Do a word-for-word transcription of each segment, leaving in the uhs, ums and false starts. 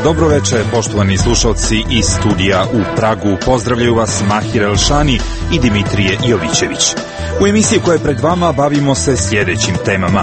Dobro večer, poštovani slušalci iz studija u Pragu. Pozdravljaju vas Mahir Elšani i Dimitrije Jovićević. U emisiji koja je pred vama bavimo se sljedećim temama.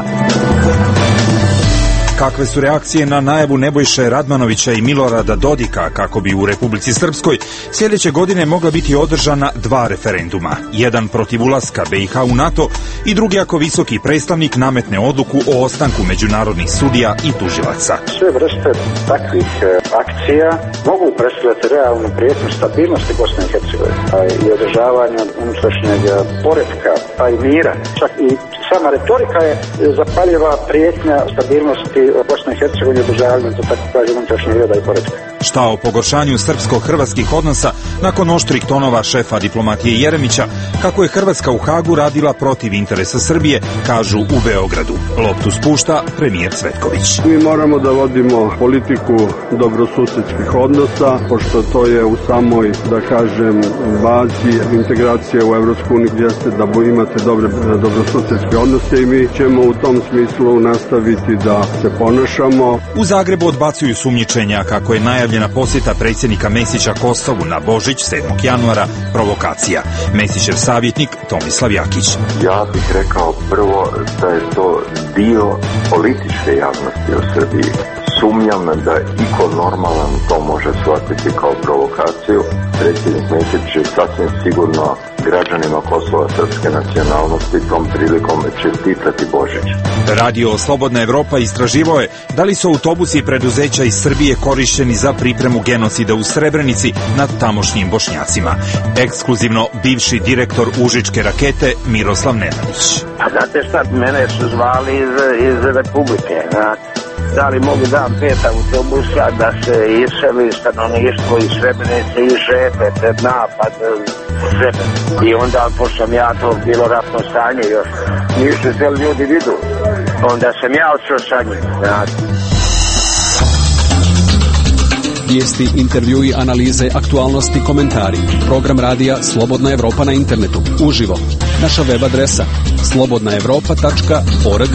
Kakve su reakcije na najavu Nebojše Radmanovića i Milorada Dodika kako bi u Republici Srpskoj sljedeće godine mogla biti održana dva referenduma. Jedan protiv ulaska B i H u NATO i drugi ako visoki predstavnik nametne odluku o ostanku međunarodnih sudija i tužilaca. Sve vrste takvih akcija mogu predstavljati realnu prijetnju stabilnosti Bosne i Hercegovine i održavanja unutrašnjeg poretka pa i mira. Čak i sama retorika je zapaljiva prijetnja stabilnosti Bosne i Hercegovine i održavanju, to tako kaže, unutrašnjeg reda i poretka. Šta o pogoršanju srpsko-hrvatskih odnosa nakon oštrih tonova šefa diplomatije Jeremića, kako je Hrvatska u Hagu radila protiv interesa Srbije, kažu u Beogradu. Loptu spušta premijer Cvetković. Mi moramo da vodimo politiku dobrosusedskih odnosa, pošto to je u samoj, da kažem, bazi integracije u Evropsku uniju, jeste da imate dobre dobrosusedske odnose i mi ćemo u tom smislu nastaviti da se ponašamo. U Zagrebu odbacuju sumnjičenja kako je najavljena posjeta predsjednika Mesića Kosovu na Božić sedmog januara provokacija. Mesićev savjetnik Tomislav Jakić. Ja bih rekao prvo da je to dio političke javnosti u Srbiji. Sumnjam da iko normalan to može shvatiti kao provokaciju. Predsjednik Mesić će sasvim sigurno građanima Kosova srpske nacionalnosti tom prilikom čestitati Božić. Radio Slobodna Evropa istraživao je da li su autobusi preduzeća iz Srbije korišćeni za pripremu genocida u Srebrenici nad tamošnjim Bošnjacima. Ekskluzivno bivši direktor Užičke rakete Miroslav Nenadić. A znate šta, mene su zvali iz, iz Republike, znate. Da li mogu da pet autobusa da se iseli stanovništvo iz Srebrenice i Žepe pred napad Srebrenice. I onda, pošto sam ja to bilo ratno stanje još, nisu htjeli ljudi vidu. Onda sam ja odšao sa njim, znate. Vijesti, intervjui, analize, aktualnosti, komentari. Program radija Slobodna Evropa na internetu. Uživo. Naša web adresa slobodna evropa tačka org.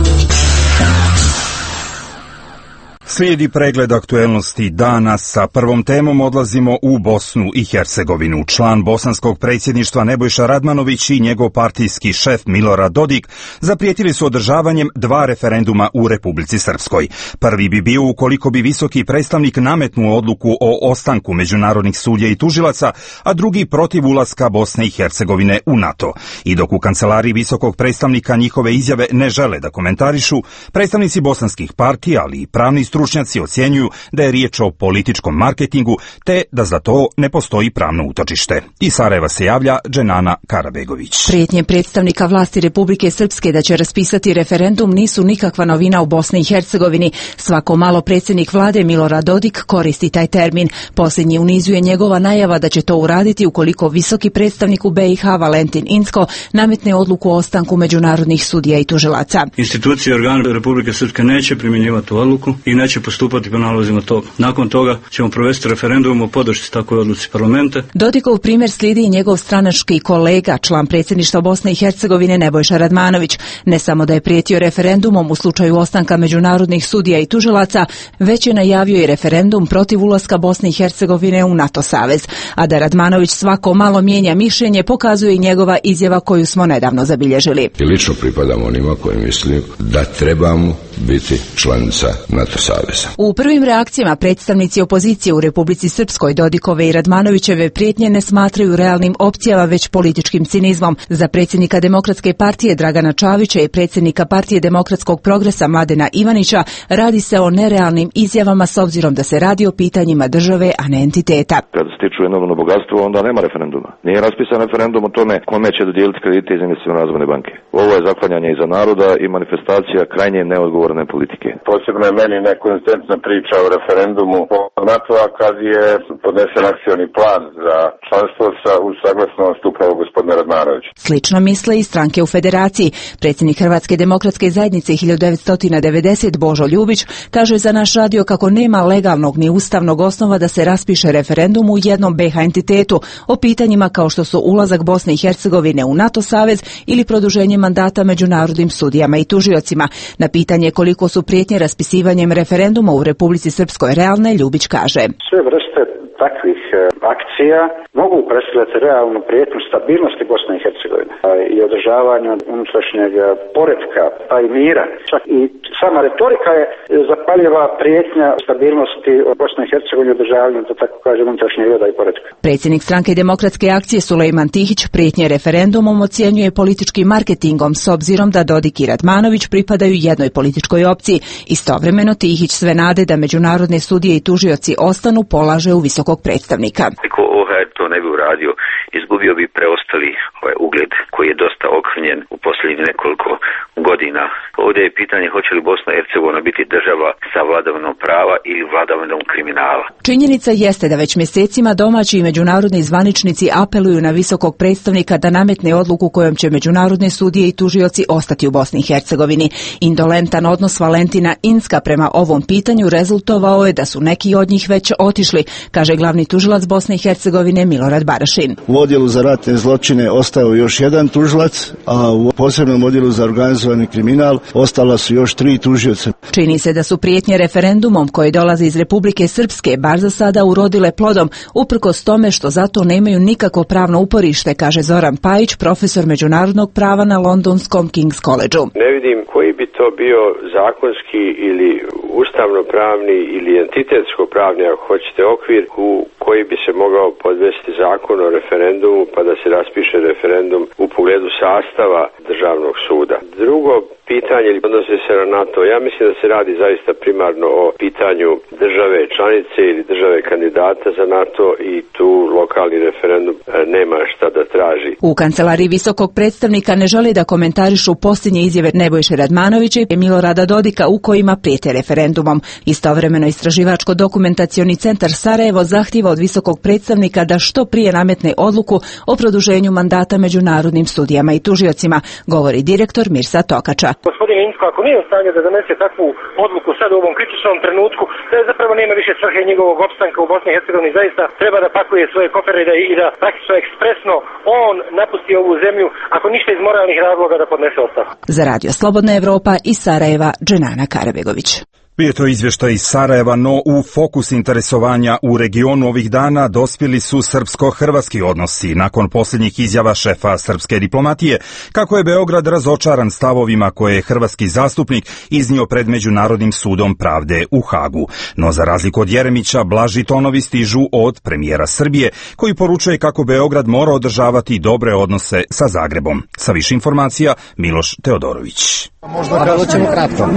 Slijedi pregled aktuelnosti dana. Sa prvom temom odlazimo u Bosnu i Hercegovinu. Član bosanskog predsjedništva Nebojša Radmanović i njegov partijski šef Milorad Dodik zaprijetili su održavanjem dva referenduma u Republici Srpskoj. Prvi bi bio ukoliko bi visoki predstavnik nametnuo odluku o ostanku međunarodnih sudija i tužilaca, a drugi protiv ulaska Bosne i Hercegovine u NATO. I dok u kancelariji visokog predstavnika njihove izjave ne žele da komentarišu, predstavnici bosanskih partija, ali i pravni stručnjaci ocjenjuju da je riječ o političkom marketingu, te da za to ne postoji pravno utočište. Iz Sarajeva se javlja Dženana Karabegović. Prijetnje predstavnika vlasti Republike Srpske da će raspisati referendum nisu nikakva novina u Bosni i Hercegovini. Svako malo predsjednik vlade Milorad Dodik koristi taj termin. Posljednji u nizu je njegova najava da će to uraditi ukoliko visoki predstavnik u B i H Valentin Incko nametne odluku o ostanku međunarodnih sudija i tužilaca. Institucije i organe Republike Srpske neće primjenjivati tu odluku i neće postupati po nalozima toga. Nakon toga ćemo provesti referendum o podršci takvoj odluci parlamenta. Dodikov primjer slijedi i njegov stranački kolega, član predsjedništva Bosne i Hercegovine Nebojša Radmanović. Ne samo da je prijetio referendumom u slučaju ostanka međunarodnih sudija i tužilaca, već je najavio i referendum protiv ulaska Bosne i Hercegovine u NATO savez. A da Radmanović svako malo mijenja mišljenje pokazuje i njegova izjava koju smo nedavno zabilježili. I lično pripadam onima koji misle da trebamo biti članica NATO saveza. U prvim reakcijama predstavnici opozicije u Republici Srpskoj Dodikove i Radmanovićeve prijetnje ne smatraju realnim opcijama, već političkim cinizmom. Za predsjednika Demokratske partije Dragana Čavića i predsjednika Partije demokratskog progresa Mladena Ivanića radi se o nerealnim izjavama s obzirom da se radi o pitanjima države, a ne entiteta. Kad stiču enormno bogatstvo, onda nema referenduma. Nije raspisan referendum o tome kome će dodijeliti kredite iz Investicione razvojne banke. Ovo je zaklanjanje iza naroda i manifestacija krajnje neodgovorne politike. Posebno je meni nekonzistentna priča o referendumu o NATO-a kad je podnesen akcioni plan za članstvo sa uz saglasnost upravo gospodina Radmanovića. Slično misle i stranke u federaciji. Predsjednik Hrvatske demokratske zajednice hiljadu devetsto devedesete Božo Ljubić kaže za naš radio kako nema legalnog ni ustavnog osnova da se raspiše referendum u jednom B H entitetu o pitanjima kao što su ulazak Bosne i Hercegovine u NATO savez ili produženje mandata međunarodnim sudijama i tužiocima. Na pitanje koliko su prijetnje raspisivanjem referenduma referenduma u Republici Srpskoj Realne Ljubić kaže. Sve vrste takvih akcija mogu predstavljati realnu prijetnju stabilnosti Bosne i Hercegovine i održavanju unutrašnjeg poretka pa i mira. Čak i sama retorika je zapaljiva prijetnja stabilnosti Bosne i Hercegovine i održavanju, da tako kažem, unutrašnjeg reda i poretka. Predsjednik Stranke demokratske akcije Sulejman Tihić prijetnje referendumom ocjenjuje političkim marketingom s obzirom da Dodik i Radmanović pripadaju jednoj političkoj opciji. Istovremeno Tihić sve nade da međunarodne sudije i tužioci ostanu polaže u visokog predstavnika. Ako O H R to ne bi uradio, izgubio bi preostali ovaj ugled koji je dosta okrnjen u posljednjih nekoliko godina. Ovdje je pitanje hoće li Bosna i Hercegovina biti država sa vladavinom prava ili vladavinom kriminala. Činjenica jeste da već mjesecima domaći i međunarodni zvaničnici apeluju na visokog predstavnika da nametne odluku kojom će međunarodne sudije i tužioci ostati u Bosni i Hercegovini. Indolentan odnos Valentina Inzka prema ovom pitanju rezultovao je da su neki od njih već otišli, kaže glavni tužilac Bosne i Hercegovine Milorad Barašin. U odjelu za ratne zločine ostao još jedan tužilac, a u posebnom odjelu za organizovani kriminal ostala su još tri tužioca. Čini se da su prijetnje referendumom koje dolaze iz Republike Srpske bar za sada urodile plodom, uprkos tome što zato nemaju nikakvo pravno uporište, kaže Zoran Pajić, profesor međunarodnog prava na londonskom King's College-u. Ne vidim koji bi to bio zakonski ili ustavno-pravni ili entitetsko-pravni, ako hoćete, okvir u koji bi se mogao podvesti zakon o referendumu pa da se raspiše referendum u pogledu sastava državnog suda. Drugo pitanje odnosi se na NATO. Ja mislim da se radi zaista primarno o pitanju države članice ili države kandidata za NATO i tu lokalni referendum nema šta da traži. U kancelariji visokog predstavnika ne žele da komentarišu posljednje izjave Nebojše Radmanovića i Milorada Dodika u kojima prijete referendumom. Istovremeno Istraživačko-dokumentacioni centar Sarajevo zahtijeva od visokog predstavnika da što prije nametne odluku o produženju mandata međunarodnim sudijama i tužiocima, govori direktor Mirsa Tokača. Gospodin Inzko, ako nije u stanju da donese takvu odluku sad u ovom kritičnom trenutku, da je zapravo nema više svrhe njegovog opstanka u Bosni i Hercegovini, zaista treba da pakuje svoje kofere i da, i da praktično ekspresno on napusti ovu zemlju, ako ništa iz moralnih razloga da podnese ostavku. Za Radio Slobodna Evropa iz Sarajeva, Dženana Karabegović. Bio je to izvještaj iz Sarajeva, no u fokus interesovanja u regionu ovih dana dospjeli su srpsko-hrvatski odnosi nakon posljednjih izjava šefa srpske diplomatije, kako je Beograd razočaran stavovima koje je hrvatski zastupnik iznio pred Međunarodnim sudom pravde u Hagu. No za razliku od Jeremića, blaži tonovi stižu od premijera Srbije, koji poručuje kako Beograd mora održavati dobre odnose sa Zagrebom. Sa više informacija, Miloš Teodorović. Možda vrlo ćemo kratko.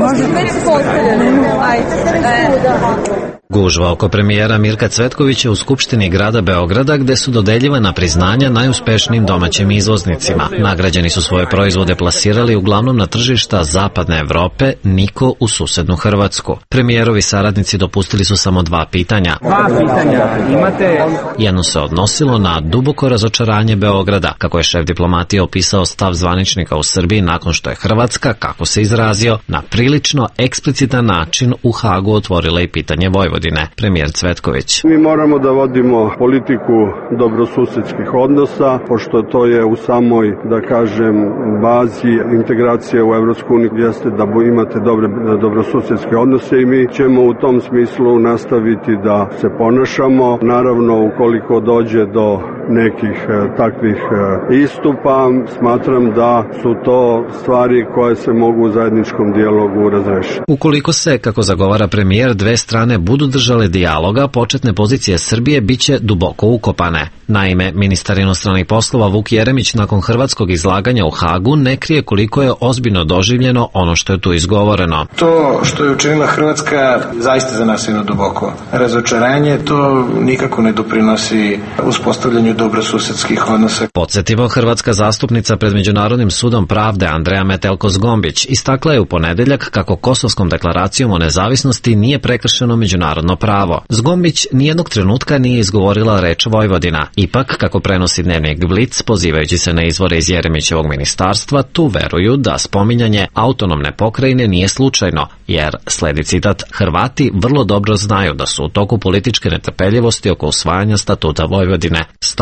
Gužva oko premijera Mirka Cvetkovića u Skupštini grada Beograda, gde su dodeljivana priznanja najuspešnijim domaćim izvoznicima. Nagrađeni su svoje proizvode plasirali uglavnom na tržišta zapadne Evrope, niko u susednu Hrvatsku. Premijerovi saradnici dopustili su samo dva pitanja. Dva pitanja imate. Jedno se odnosilo na duboko razočaranje Beograda, kako je šef diplomatije opisao stav zvaničnika u Srbiji nakon što je Hrvatska, kako se izrazio, na prilično eksplicitan način u Hagu otvorila i pitanje Vojvodine. Premijer Cvetković. Mi moramo da vodimo politiku dobrosusedskih odnosa, pošto to je u samoj, da kažem, bazi integracije u Evropsku uniju, jeste da imate dobre dobrosusedske odnose i mi ćemo u tom smislu nastaviti da se ponašamo. Naravno, ukoliko dođe do nekih takvih istupa, smatram da su to stvari koje se mogu u zajedničkom dijalogu razrešiti. Ukoliko se, kako zagovara premijer, dve strane budu držale dijaloga, početne pozicije Srbije biće duboko ukopane. Naime, ministar inostranih poslova Vuk Jeremić nakon hrvatskog izlaganja u Hagu ne krije koliko je ozbiljno doživljeno ono što je tu izgovoreno. To što je učinila Hrvatska zaista za nas jedno duboko razočaranje, to nikako ne doprinosi uspostavljanju dobrosusedskih odnosa. Podsjetimo, hrvatska zastupnica pred Međunarodnim sudom pravde Andreja Metelko-Zgombić istakla je u ponedeljak kako Kosovskom deklaracijom o nezavisnosti nije prekršeno međunarodno pravo. Zgombić nijednog trenutka nije izgovorila reč Vojvodina. Ipak, kako prenosi dnevnik Blic, pozivajući se na izvore iz Jeremićevog ministarstva, tu veruju da spominjanje autonomne pokrajine nije slučajno, jer, sledi citat, Hrvati vrlo dobro znaju da su u toku političke netrpeljivosti oko usvajanja statuta Vojvodine. Stav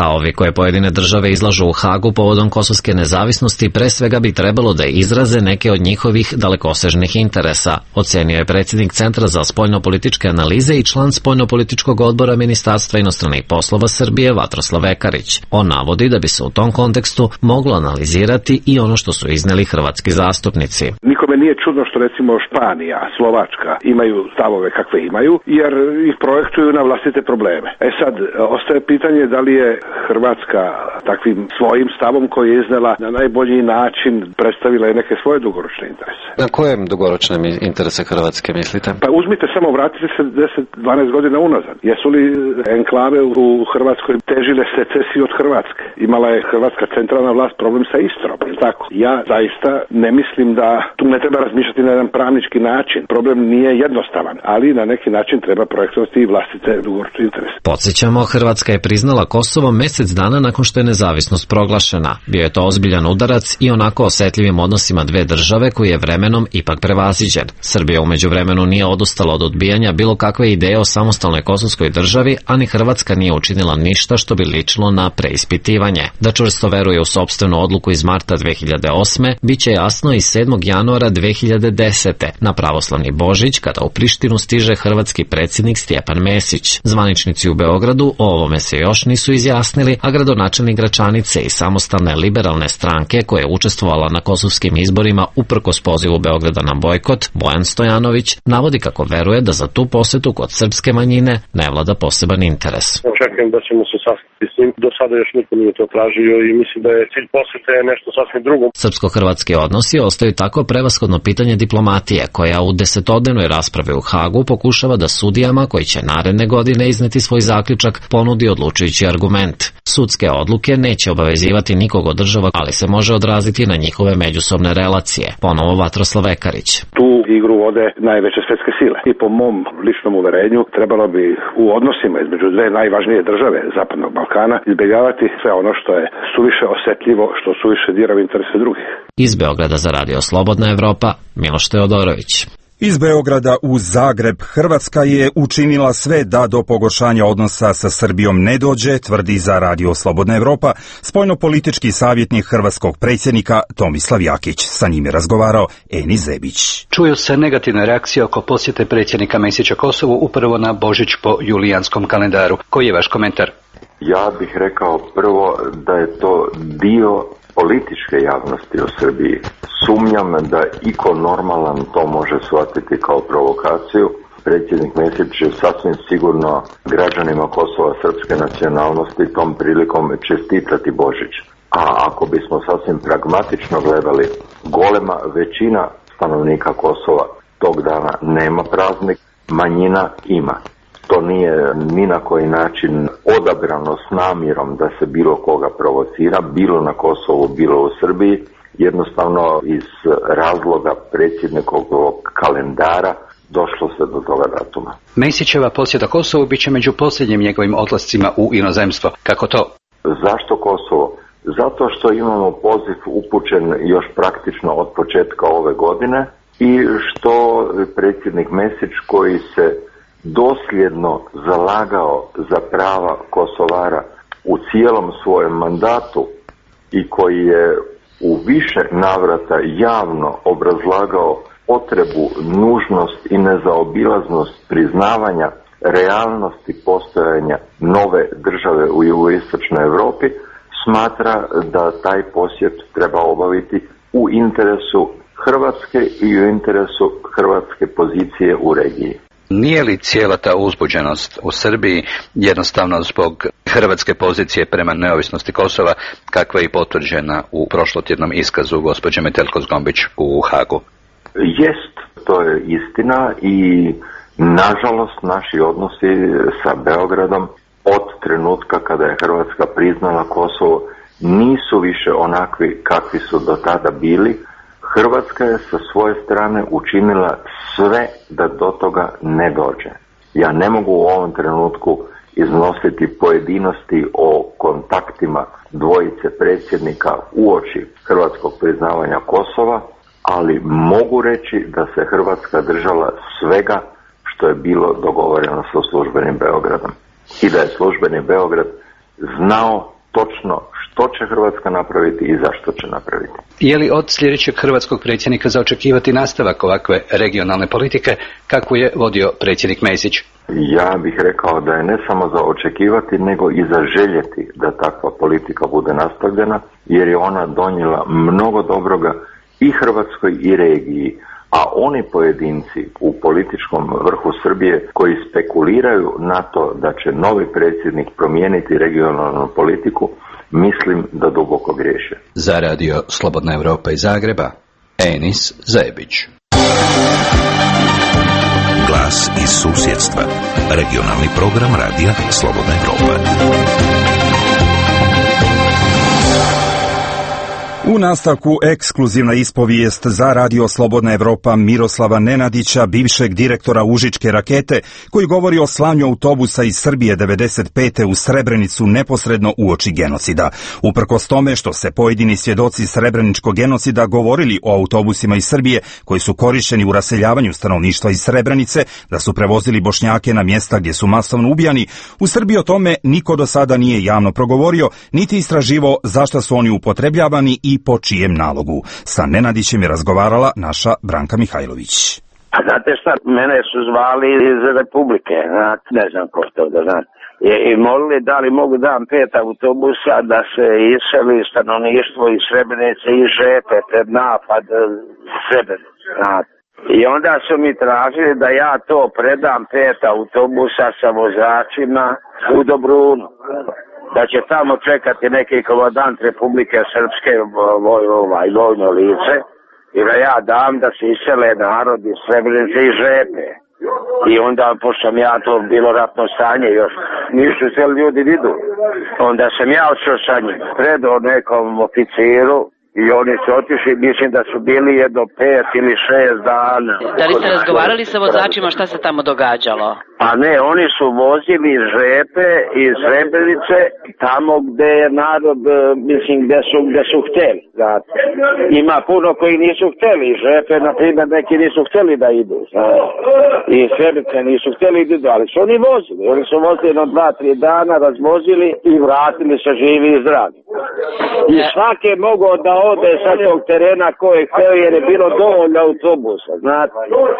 Stavovi koje pojedine države izlažu u Hagu povodom kosovske nezavisnosti pre svega bi trebalo da izraze neke od njihovih dalekosežnih interesa, ocenio je predsjednik Centra za spoljnopolitičke analize i član spoljnopolitičkog odbora Ministarstva inostranih poslova Srbije Vatroslav Ekarić. On navodi da bi se u tom kontekstu moglo analizirati i ono što su izneli hrvatski zastupnici. Nikome nije čudno što recimo Španija, Slovačka imaju stavove kakve imaju, jer ih projektuju na vlastite probleme. E sad, ostaje pitanje da li je Hrvatska takvim svojim stavom koji je iznela na najbolji način predstavila i neke svoje dugoročne interese. Na kojem dugoročne interese Hrvatske mislite? Pa uzmite samo, vratite se deset do dvanaest godina unazad. Jesu li enklave u Hrvatskoj težile secesiji od Hrvatske? Imala je Hrvatska centralna vlast problem sa Istrom, tako? Ja zaista ne mislim da tu ne treba razmišljati na jedan pravnički način. Problem nije jednostavan, ali na neki način treba projektovati i vlastite dugoročne interese. Podsjećamo, Hrvatska je priznala Kosovo mjesec dana nakon što je nezavisnost proglašena. Bio je to ozbiljan udarac i onako osjetljivim odnosima dve države koji je vremenom ipak prevaziđen. Srbija umeđu vremenu nije odustala od odbijanja bilo kakve ideje o samostalnoj kosovskoj državi, a ni Hrvatska nije učinila ništa što bi ličilo na preispitivanje. Da čvrsto veruje u sopstvenu odluku iz marta dve hiljade osme, bit će jasno i sedmog januara dve hiljade desete na pravoslavni Božić, kada u Prištinu stiže hrvatski predsjednik Stjepan Mesić. Zvaničnici u Beogradu o ovome se još nisu izjasnili, a gradonačelnik Gračanice i samostalne liberalne stranke koja je učestvovala na kosovskim izborima uprkos pozivu Beograda na bojkot, Bojan Stojanović, navodi kako veruje da za tu posjetu kod srpske manjine ne vlada poseban interes. Očekujem da ćemo se sastati s njim. Do sada još niko nije to tražio i mislim da je cilj posjete nešto sasvim drugo. Srpsko-hrvatski odnosi ostaju tako prevashodno pitanje diplomatije, koja u desetodnevnoj raspravi u Hagu pokušava da sudijama koji će naredne godine izneti svoj zaključak ponudi odlučujući argument. Sudske odluke neće obavezivati nikog od država, ali se može odraziti na njihove međusobne relacije. Ponovo Vatroslav Ekarić. Tu igru vode najveće svjetske sile i po mom ličnom uverenju trebalo bi u odnosima između dve najvažnije države Zapadnog Balkana izbjegavati sve ono što je suviše osjetljivo, što suviše dira u interese drugih. Iz Beograda za Radio Slobodna Evropa, Miloš Teodorović. Iz Beograda u Zagreb Hrvatska je učinila sve da do pogoršanja odnosa sa Srbijom ne dođe, tvrdi za Radio Slobodna Evropa spoljnopolitički savjetnik hrvatskog predsjednika Tomislav Jakić. Sa njim je razgovarao Eni Zebić. Čuju se negativne reakcije oko posjete predsjednika Mesića Kosovu upravo na Božić po julijanskom kalendaru. Koji je vaš komentar? Ja bih rekao prvo da je to dio političke javnosti u Srbiji. Sumnjam da iko normalan to može shvatiti kao provokaciju. Predsjednik Mesić će sasvim sigurno građanima Kosova srpske nacionalnosti tom prilikom čestitati Božić. A ako bismo sasvim pragmatično gledali, golema većina stanovnika Kosova tog dana nema praznik, manjina ima. To nije ni na koji način odabrano s namjerom da se bilo koga provocira, bilo na Kosovu, bilo u Srbiji, jednostavno iz razloga predsjednikovog kalendara došlo se do toga datuma. Mesićeva posjeta Kosovu bit će među posljednjim njegovim odlascima u inozemstvo. Kako to? Zašto Kosovo? Zato što imamo poziv upućen još praktično od početka ove godine i što predsjednik Mesić, koji se dosljedno zalagao za prava Kosovara u cijelom svojem mandatu i koji je u više navrata javno obrazlagao potrebu, nužnost i nezaobilaznost priznavanja realnosti postojanja nove države u jugoistočnoj Europi, smatra da taj posjet treba obaviti u interesu Hrvatske i u interesu hrvatske pozicije u regiji. Nije li cijela ta uzbuđenost u Srbiji jednostavno zbog hrvatske pozicije prema neovisnosti Kosova, kakva je i potvrđena u prošlotjednom iskazu gospođe Metelko-Zgombić u Hagu? Jest, to je istina i nažalost naši odnosi sa Beogradom od trenutka kada je Hrvatska priznala Kosovo nisu više onakvi kakvi su do tada bili. Hrvatska je sa svoje strane učinila sve da do toga ne dođe. Ja ne mogu u ovom trenutku iznositi pojedinosti o kontaktima dvojice predsjednika uoči hrvatskog priznavanja Kosova, ali mogu reći da se Hrvatska držala svega što je bilo dogovoreno sa službenim Beogradom. I da je službeni Beograd znao točno što će Hrvatska napraviti i zašto će napraviti. Je li od sljedećeg hrvatskog predsjednika za očekivati nastavak ovakve regionalne politike kakvu je vodio predsjednik Mesić? Ja bih rekao da je ne samo za očekivati, nego i za željeti da takva politika bude nastavljena, jer je ona donijela mnogo dobroga i Hrvatskoj i regiji. A oni pojedinci u političkom vrhu Srbije koji spekuliraju na to da će novi predsjednik promijeniti regionalnu politiku, mislim da duboko griješe. Za radio Slobodna Evropa iz Zagreba, Enis Zebić. Glas iz susjedstva. Regionalni program radija Slobodna Evropa. U nastavku ekskluzivna ispovijest za radio Slobodna Evropa Miroslava Nenadića, bivšeg direktora Užičke rakete, koji govori o slanju autobusa iz Srbije devedeset pete u Srebrenicu neposredno uoči genocida. Uprkos tome što se pojedini svjedoci srebreničkog genocida govorili o autobusima iz Srbije koji su korišteni u raseljavanju stanovništva iz Srebrenice, da su prevozili Bošnjake na mjesta gdje su masovno ubijani, u Srbiji o tome niko do sada nije javno progovorio, niti istraživo zašto su oni upotrebljavani i po čijem nalogu. Sa Nenadićem je razgovarala naša Branka Mihajlović. A znate šta, mene su zvali iz Republike, ne znam ko to da znam, i molili da li mogu dan pet autobusa da se iseli stanovništvo iz Srebrenice i Žepe pred napad Srebrenice. I onda su mi tražili da ja to predam pet autobusa sa vozačima u Dobrunu, da će tamo čekati neki komandant Republike Srpske voj, ovaj, vojno lice i da ja dam da se isele narod iz Srebrenice i Žepe. I onda, pošto sam ja to bilo ratno stanje još, nisu htjeli ljudi vidu. Onda sam ja odšao sa njim, predao nekom oficiru i oni su otišli, mislim da su bili jedno pet ili šest dana. Da li ste razgovarali sa vozačima šta se tamo događalo? Pa ne, oni su vozili Žepe iz Srebrenice tamo gde je narod, mislim, gde su, gde su htjeli. Znate. Ima puno koji nisu htjeli. Žepe, na primjer, neki nisu htjeli da idu. Znate. I Srebrenice nisu htjeli da idu, ali su oni vozili. Oni su vozili jedno dva, tri dana, razvozili i vratili se živi i zdravi. I svake mogao da ode sa tog terena koje hteo jer je bilo dovoljno autobusa. Znate.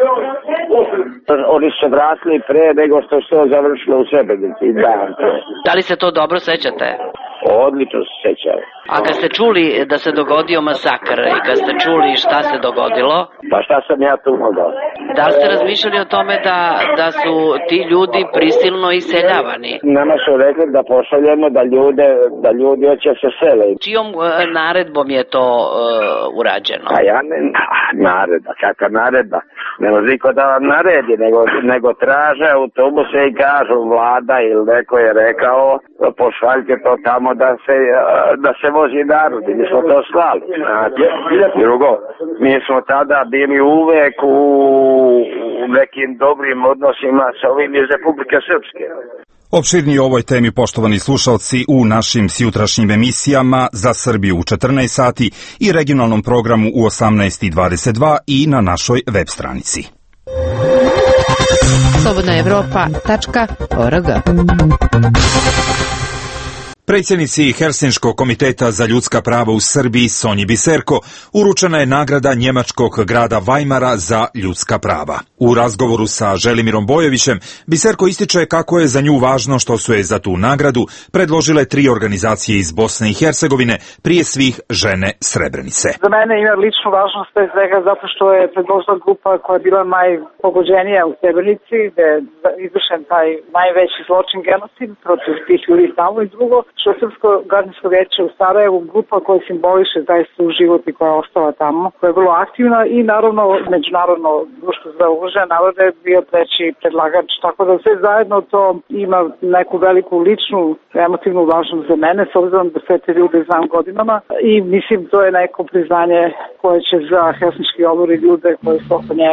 Oni su se vratili pre nego što se to završilo u Srebrenici. Da. Da li se to dobro sećate? Odlično se sećam. A kad ste čuli da se dogodio masakr i kad ste čuli šta se dogodilo? Pa šta sam ja tu mogao? Da li ste razmišljali o tome da, da su ti ljudi prisilno iseljavani? Nama su rekli da pošaljemo da ljude, da ljudi hoće se sele. Čijom uh, naredbom je to uh, urađeno? A ja ne, naredba, kakva naredba? Ne može niko da vam naredi, nego, nego traže autobuse i kažu vlada ili neko je rekao pošaljite to tamo da se, da se vozi narod i mi smo to slali. Drugo, mi smo tada bili uvek u nekim dobrim odnosima sa ovim iz Republike Srpske. Opširnije o ovoj temi, poštovani slušalci, u našim sjutrašnjim emisijama Za Srbiju u četrnaest sati i regionalnom programu u osamnaest i dvadeset dva i na našoj web stranici. slobodna evropa tačka org. Predsjednici Helsinškog komiteta za ljudska prava u Srbiji Sonji Biserko uručena je nagrada njemačkog grada Weimara za ljudska prava. U razgovoru sa Želimirom Bojovićem Biserko ističe kako je za nju važno što su je za tu nagradu predložile tri organizacije iz Bosne i Hercegovine, prije svih žene Srebrenice. Za mene ima ličnu važnost pre svega zato što je predložila grupa koja je bila najpogođenija u Srebrenici, gde je izvršen taj najveći zločin genocid protiv tih ljudi tamo, i drugo što je Srpsko gardijsko vijeće u Sarajevu grupa koja simboliše taj suživot i koja je ostala tamo, koja je vrlo aktivna, i naravno međunarodno društvo za ugrožene narode je bio treći predlagač, tako da sve zajedno to ima neku veliku ličnu emotivnu važnost za mene, s obzirom da sve te ljude znam godinama, i mislim to je neko priznanje koje će za Helsinški odbor i ljude koji su oko njega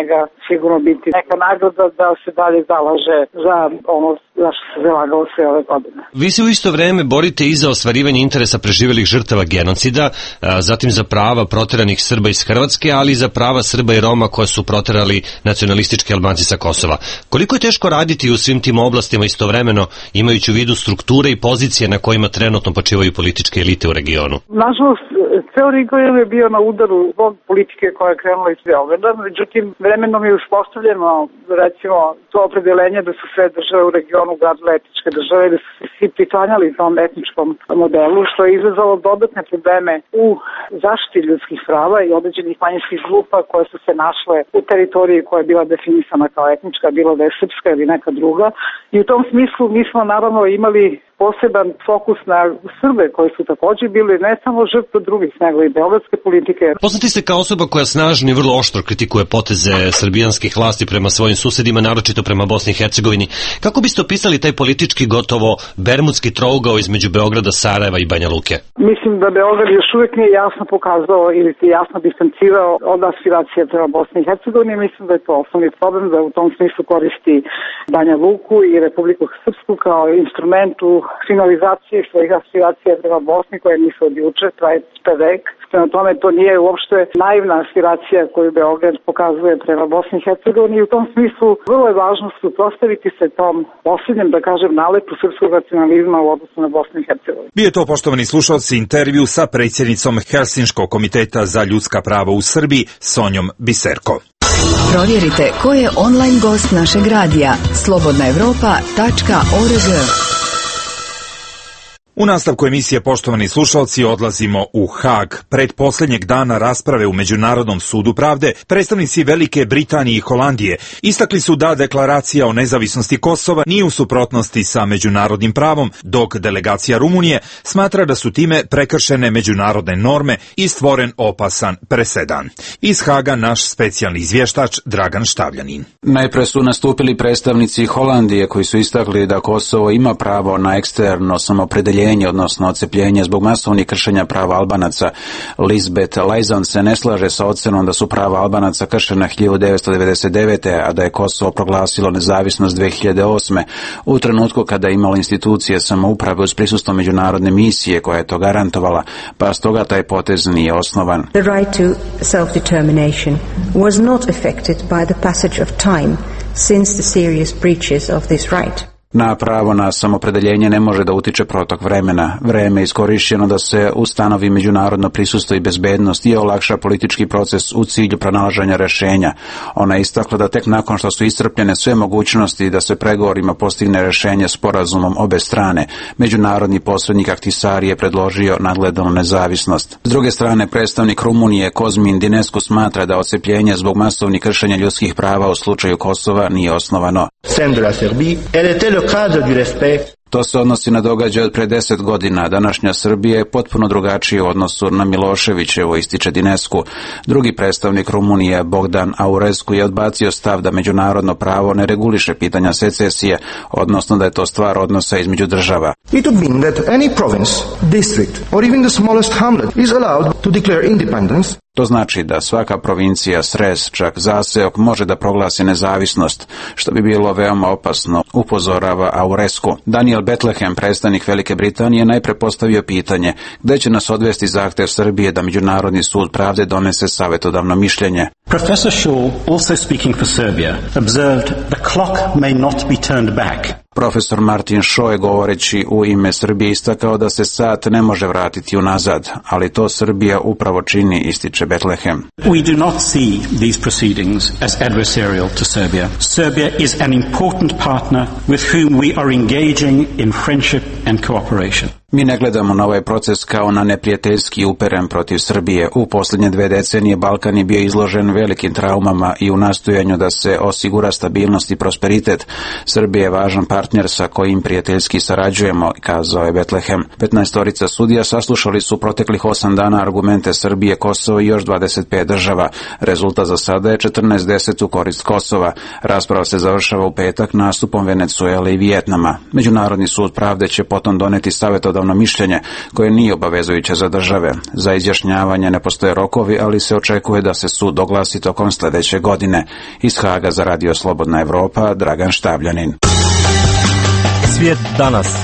sigurno biti neka nagrada da se dalje zalaže za ono za što se zalagalo sve ove godine. Vi se u isto vreme borite i za ostvarivanje interesa preživelih žrtava genocida, zatim za prava proteranih Srba iz Hrvatske, ali i za prava Srba i Roma koje su proterali nacionalistički Albanci sa Kosova. Koliko je teško raditi u svim tim oblastima istovremeno, imajući u vidu strukture i pozicije na kojima trenutno počivaju političke elite u regionu? Nažalost, ceo region je bio na udaru zbog politike koja je krenula iz Beograda, međutim, vremenom je uspostavljeno, recimo, to opredelenje da su sve države u regionu gradile etničke države, da su se svi priklanjali tom etničkom modelu, što je izazvalo dodatne probleme u zaštiti ljudskih prava i određenih manjinskih grupa koje su se našle u teritoriji koja je bila definisana kao etnička, bilo da je srpska ili neka druga. I u tom smislu mi smo naravno imali poseban fokus na Srbe koji su također bili ne samo žrtve drugih, nego i beogradske politike. Poznati ste kao osoba koja snažno i vrlo oštro kritikuje poteze srbijanskih vlasti prema svojim susedima, naročito prema Bosni i Hercegovini. Kako biste opisali taj politički gotovo bermudski trougao između Beograda, Sarajeva i Banja Luke? Mislim da Beograd još uvijek nije jasno pokazao ili se jasno distancirao od aspiracije prema Bosni i Hercegovini. Mislim da je to osnovni problem, da u tom smislu koristi Banja Luku i Republiku Srpsku kao instrumentu finalizacije svojih aspiracija prema Bosni koje nisu od juče, traje vek. Prema tome to nije uopšte naivna aspiracija koju Beograd pokazuje prema Bosni i Hercegovini i u tom smislu vrlo je važno suprotstaviti se tom posljednjem, da kažem, naletu srpskog nacionalizma u odnosu na Bosnu i Hercegovinu. Bio je to, poštovani slušalci, intervju sa predsjednicom Helsinškog komiteta za ljudska prava u Srbiji, Sonjom Biserko. Provjerite ko je online gost našeg radija slobodna evropa tačka org. U nastavku emisije, poštovani slušalci, odlazimo u Hag. Pred posljednjeg dana rasprave u Međunarodnom sudu pravde, predstavnici Velike Britanije i Holandije istakli su da deklaracija o nezavisnosti Kosova nije u suprotnosti sa međunarodnim pravom, dok delegacija Rumunije smatra da su time prekršene međunarodne norme i stvoren opasan presedan. Iz Haga naš specijalni izvještač Dragan Štavljanin. Najpre su nastupili predstavnici Holandije koji su istakli da Kosovo ima pravo na eksterno samopredeljenje, odnosno odcepljenje zbog masovnih kršenja prava Albanaca. Lisbeth Lajzon se ne slaže sa ocenom da su prava Albanaca kršena hiljadu devetsto devedeset devete. a da je Kosovo proglasilo nezavisnost dve hiljade osme. u trenutku kada je imalo institucije samouprave uz prisustvo međunarodne misije koja je to garantovala, pa stoga taj potez nije osnovan. The right to self-determination was not affected by the passage of time since the serious breaches of this right. Na pravo na samopredeljenje ne može da utiče protok vremena. Vreme je iskorišćeno da se ustanovi međunarodno prisustvo i bezbednost i olakša politički proces u cilju pronalaženja rešenja. Ona je istakla da tek nakon što su iscrpljene sve mogućnosti da se pregovorima postigne rešenje sporazumom obe strane, međunarodni posrednik Ahtisari je predložio nadgledanu nezavisnost. S druge strane, predstavnik Rumunije Kozmin Dinescu smatra da odcepljenje zbog masovnih kršenja ljudskih prava u slučaju Kosova nije osnovano. To se odnosi na događaj od pre deset godina. Današnja Srbija je potpuno drugačija u odnosu na Miloševićevo, ističe Dinescu. Drugi predstavnik Rumunije, Bogdan Aurescu, je odbacio stav da međunarodno pravo ne reguliše pitanja secesije, odnosno da je to stvar odnosa između država. It would mean that any province, district or even the smallest hamlet is allowed to declare independence. To znači da svaka provincija, srez, čak zaseok može da proglasi nezavisnost, što bi bilo veoma opasno, upozorava Aurescu. Daniel Bethlehem, predstavnik Velike Britanije, najpre postavio pitanje gde će nas odvesti zahtev Srbije da Međunarodni sud pravde donese savjetodavno mišljenje. Professor Shaw, also speaking for Serbia, observed the clock may not be turned back. Profesor Martin Shaw je govoreći u ime Srbije istakao da se sat ne može vratiti unazad, ali to Srbija upravo čini, ističe Bethlehem. We do not see these proceedings as adversarial to Serbia. Serbia is an important partner with whom we are engaging in friendship and cooperation. Mi ne gledamo na ovaj proces kao na neprijateljski uperen protiv Srbije. U posljednje dve decenije Balkan je bio izložen velikim traumama i u nastojanju da se osigura stabilnost i prosperitet. Srbija je važan partner sa kojim prijateljski sarađujemo, kazao je Bethlehem. Petnaestorica sudija saslušali su proteklih osam dana argumente Srbije, Kosovo i još dvadeset pet država. Rezultat za sada je četrnaest deset u korist Kosova. Rasprava se završava u petak nastupom Venecuele i Vijetnama. Međunarodni sud pravde će potom doneti savjetodavno javno mišljenje koje nije obavezujuće za države. Za izjašnjavanje ne postoje rokovi, ali se očekuje da se sud oglasi tokom sljedeće godine. Iz Haga za Radio Slobodna Evropa, Dragan Štabljanin. Svijet danas.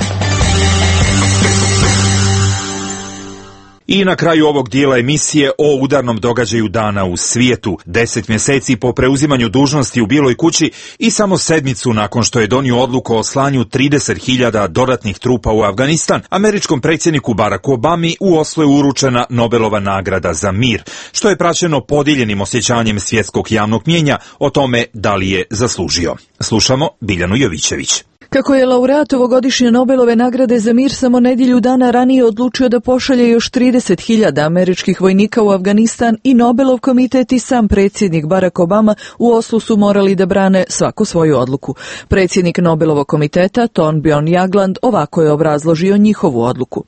I na kraju ovog dijela emisije o udarnom događaju dana u svijetu. Deset mjeseci po preuzimanju dužnosti u Bijeloj kući i samo sedmicu nakon što je donio odluku o slanju trideset hiljada dodatnih trupa u Afganistan, američkom predsjedniku Baracku Obami u Oslu je uručena Nobelova nagrada za mir, što je praćeno podijeljenim osjećanjem svjetskog javnog mnijenja o tome da li je zaslužio. Slušamo Biljanu Jovićević. Kako je laureat ovogodišnje Nobelove nagrade za mir samo nedjelju dana ranije odlučio da pošalje još trideset hiljada američkih vojnika u Afganistan, i Nobelov komitet i sam predsjednik Barack Obama u Oslu su morali da brane svaku svoju odluku. Predsjednik Nobelovog komiteta Thorbjørn Jagland ovako je obrazložio njihovu odluku.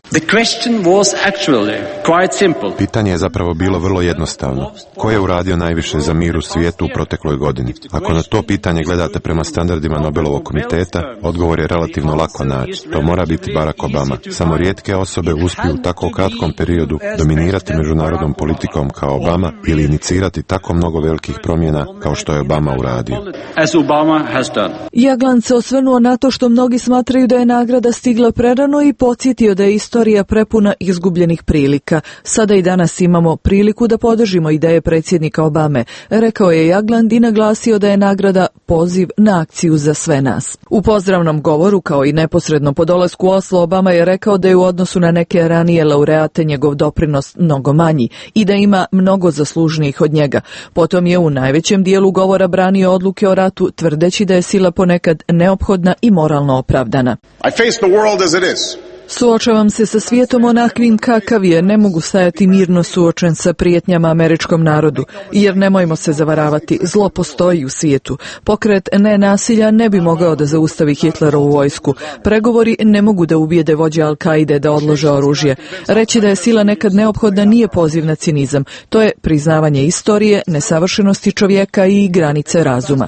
Pitanje je zapravo bilo vrlo jednostavno. Ko je uradio najviše za mir u svijetu u protekloj godini? Ako na to pitanje gledate prema standardima Nobelovog komiteta, odgovor je relativno lako naći. To mora biti Barack Obama. Samo rijetke osobe uspiju u tako kratkom periodu dominirati međunarodnom politikom kao Obama ili inicirati tako mnogo velikih promjena kao što je Obama uradio. Jagland se osvrnuo na to što mnogi smatraju da je nagrada stigla prerano i podsjetio da je istorija prepuna izgubljenih prilika. Sada i danas imamo priliku da podržimo ideje predsjednika Obame, rekao je Jagland i naglasio da je nagrada poziv na akciju za sve nas. U pozdravnom govoru, kao i neposredno po dolasku u Oslo, Obama je rekao da je u odnosu na neke ranije laureate njegov doprinos mnogo manji i da ima mnogo zaslužnijih od njega. Potom je u najvećem dijelu govora branio odluke o ratu, tvrdeći da je sila ponekad neophodna i moralno opravdana. I face the world as it is. Suočavam se sa svijetom onakvim kakav je, ne mogu stajati mirno suočen sa prijetnjama američkom narodu, jer nemojmo se zavaravati, zlo postoji u svijetu. Pokret nenasilja ne bi mogao da zaustavi Hitlerovu vojsku. Pregovori ne mogu da ubijede vođe Al-Kaide da odlože oružje. Reći da je sila nekad neophodna nije poziv na cinizam. To je priznavanje istorije, nesavršenosti čovjeka i granice razuma.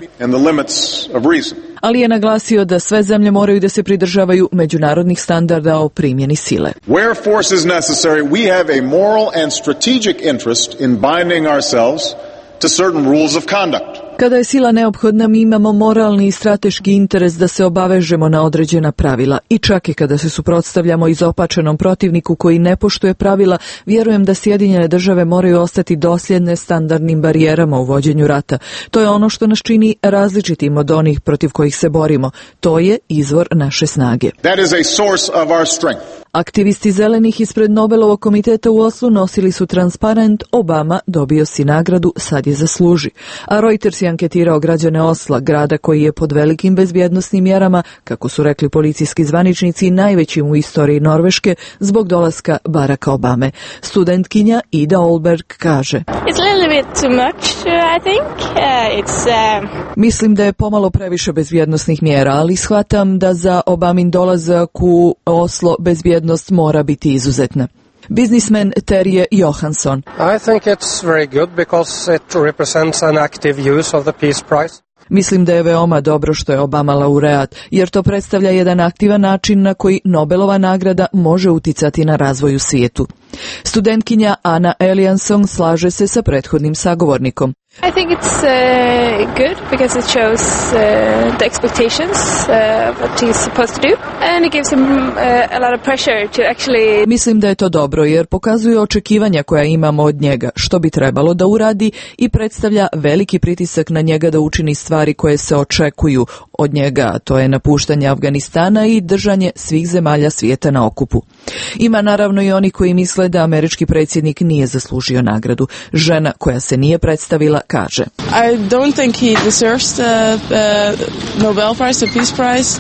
Ali je naglasio da sve zemlje moraju da se pridržavaju međunarodnih standarda o primjeni sile. Where force is necessary, we have a moral and strategic interest in binding ourselves to certain rules of conduct. Kada je sila neophodna, mi imamo moralni i strateški interes da se obavežemo na određena pravila. I čak i kada se suprotstavljamo izopačenom protivniku koji ne poštuje pravila, vjerujem da Sjedinjene države moraju ostati dosljedne standardnim barijerama u vođenju rata. To je ono što nas čini različitim od onih protiv kojih se borimo. To je izvor naše snage. That is a source of our strength. Aktivisti zelenih ispred Nobelovog komiteta u Oslu nosili su transparent Obama dobio si nagradu, sad je zasluži. A Reuters je anketirao građane Osla, grada koji je pod velikim bezbjednosnim mjerama, kako su rekli policijski zvaničnici, najvećim u istoriji Norveške zbog dolaska Baracka Obame. Studentkinja Ida Olberg kaže: It's a little bit too much, I think. Uh, it's, uh... Mislim da je pomalo previše bezbjednosnih mjera, ali shvatam da za Obamin dolazak u Oslo bezbjednost mora biti izuzetna. Biznismen Terje Johansson. I think it's very good because it represents an active use of the Peace Prize. Mislim da je veoma dobro što je Obama laureat, jer to predstavlja jedan aktivan način na koji Nobelova nagrada može uticati na razvoj u svijetu. Studentkinja Anna Eliasson slaže se sa prethodnim sagovornikom. I think it's uh, good because it shows uh, the expectations uh, what he's supposed to do and it gives him uh, a lot of pressure to actually. Mislim da je to dobro jer pokazuje očekivanja koja imamo od njega, što bi trebalo da uradi i predstavlja veliki pritisak na njega da učini stvari koje se očekuju od njega, to je napuštanje Afganistana i držanje svih zemalja svijeta na okupu. Ima naravno i oni koji misle da američki predsjednik nije zaslužio nagradu. Žena koja se nije predstavila kaže: I don't think he deserves the, the Nobel Prize, the Peace Prize,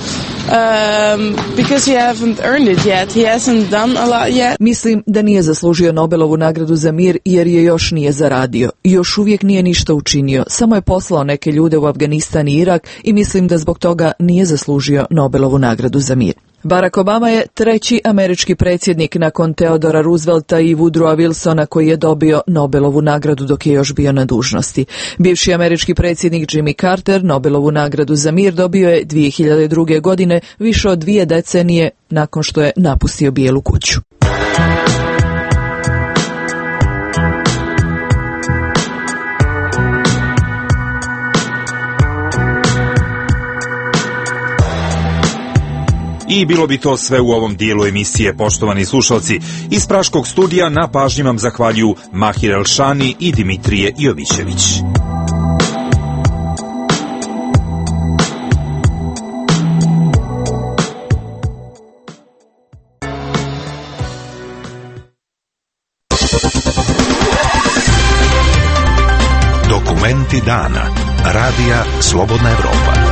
um, because he haven't earned it yet. He hasn't done a lot yet. Mislim da nije zaslužio Nobelovu nagradu za mir jer je još nije zaradio. Još uvijek nije ništa učinio. Samo je poslao neke ljude u Afganistan i Irak i mislim da zbog toga nije zaslužio Nobelovu nagradu za mir. Barack Obama je treći američki predsjednik nakon Theodora Roosevelta i Woodrowa Wilsona koji je dobio Nobelovu nagradu dok je još bio na dužnosti. Bivši američki predsjednik Jimmy Carter Nobelovu nagradu za mir dobio je dvije hiljade druge. godine, više od dvije decenije nakon što je napustio Bijelu kuću. I bilo bi to sve u ovom dijelu emisije, poštovani slušalci. Iz Praškog studija na pažnji vam zahvaljuju Mahir Elšani i Dimitrije Jovićević. Dokumenti dana. Radija Slobodna Evropa.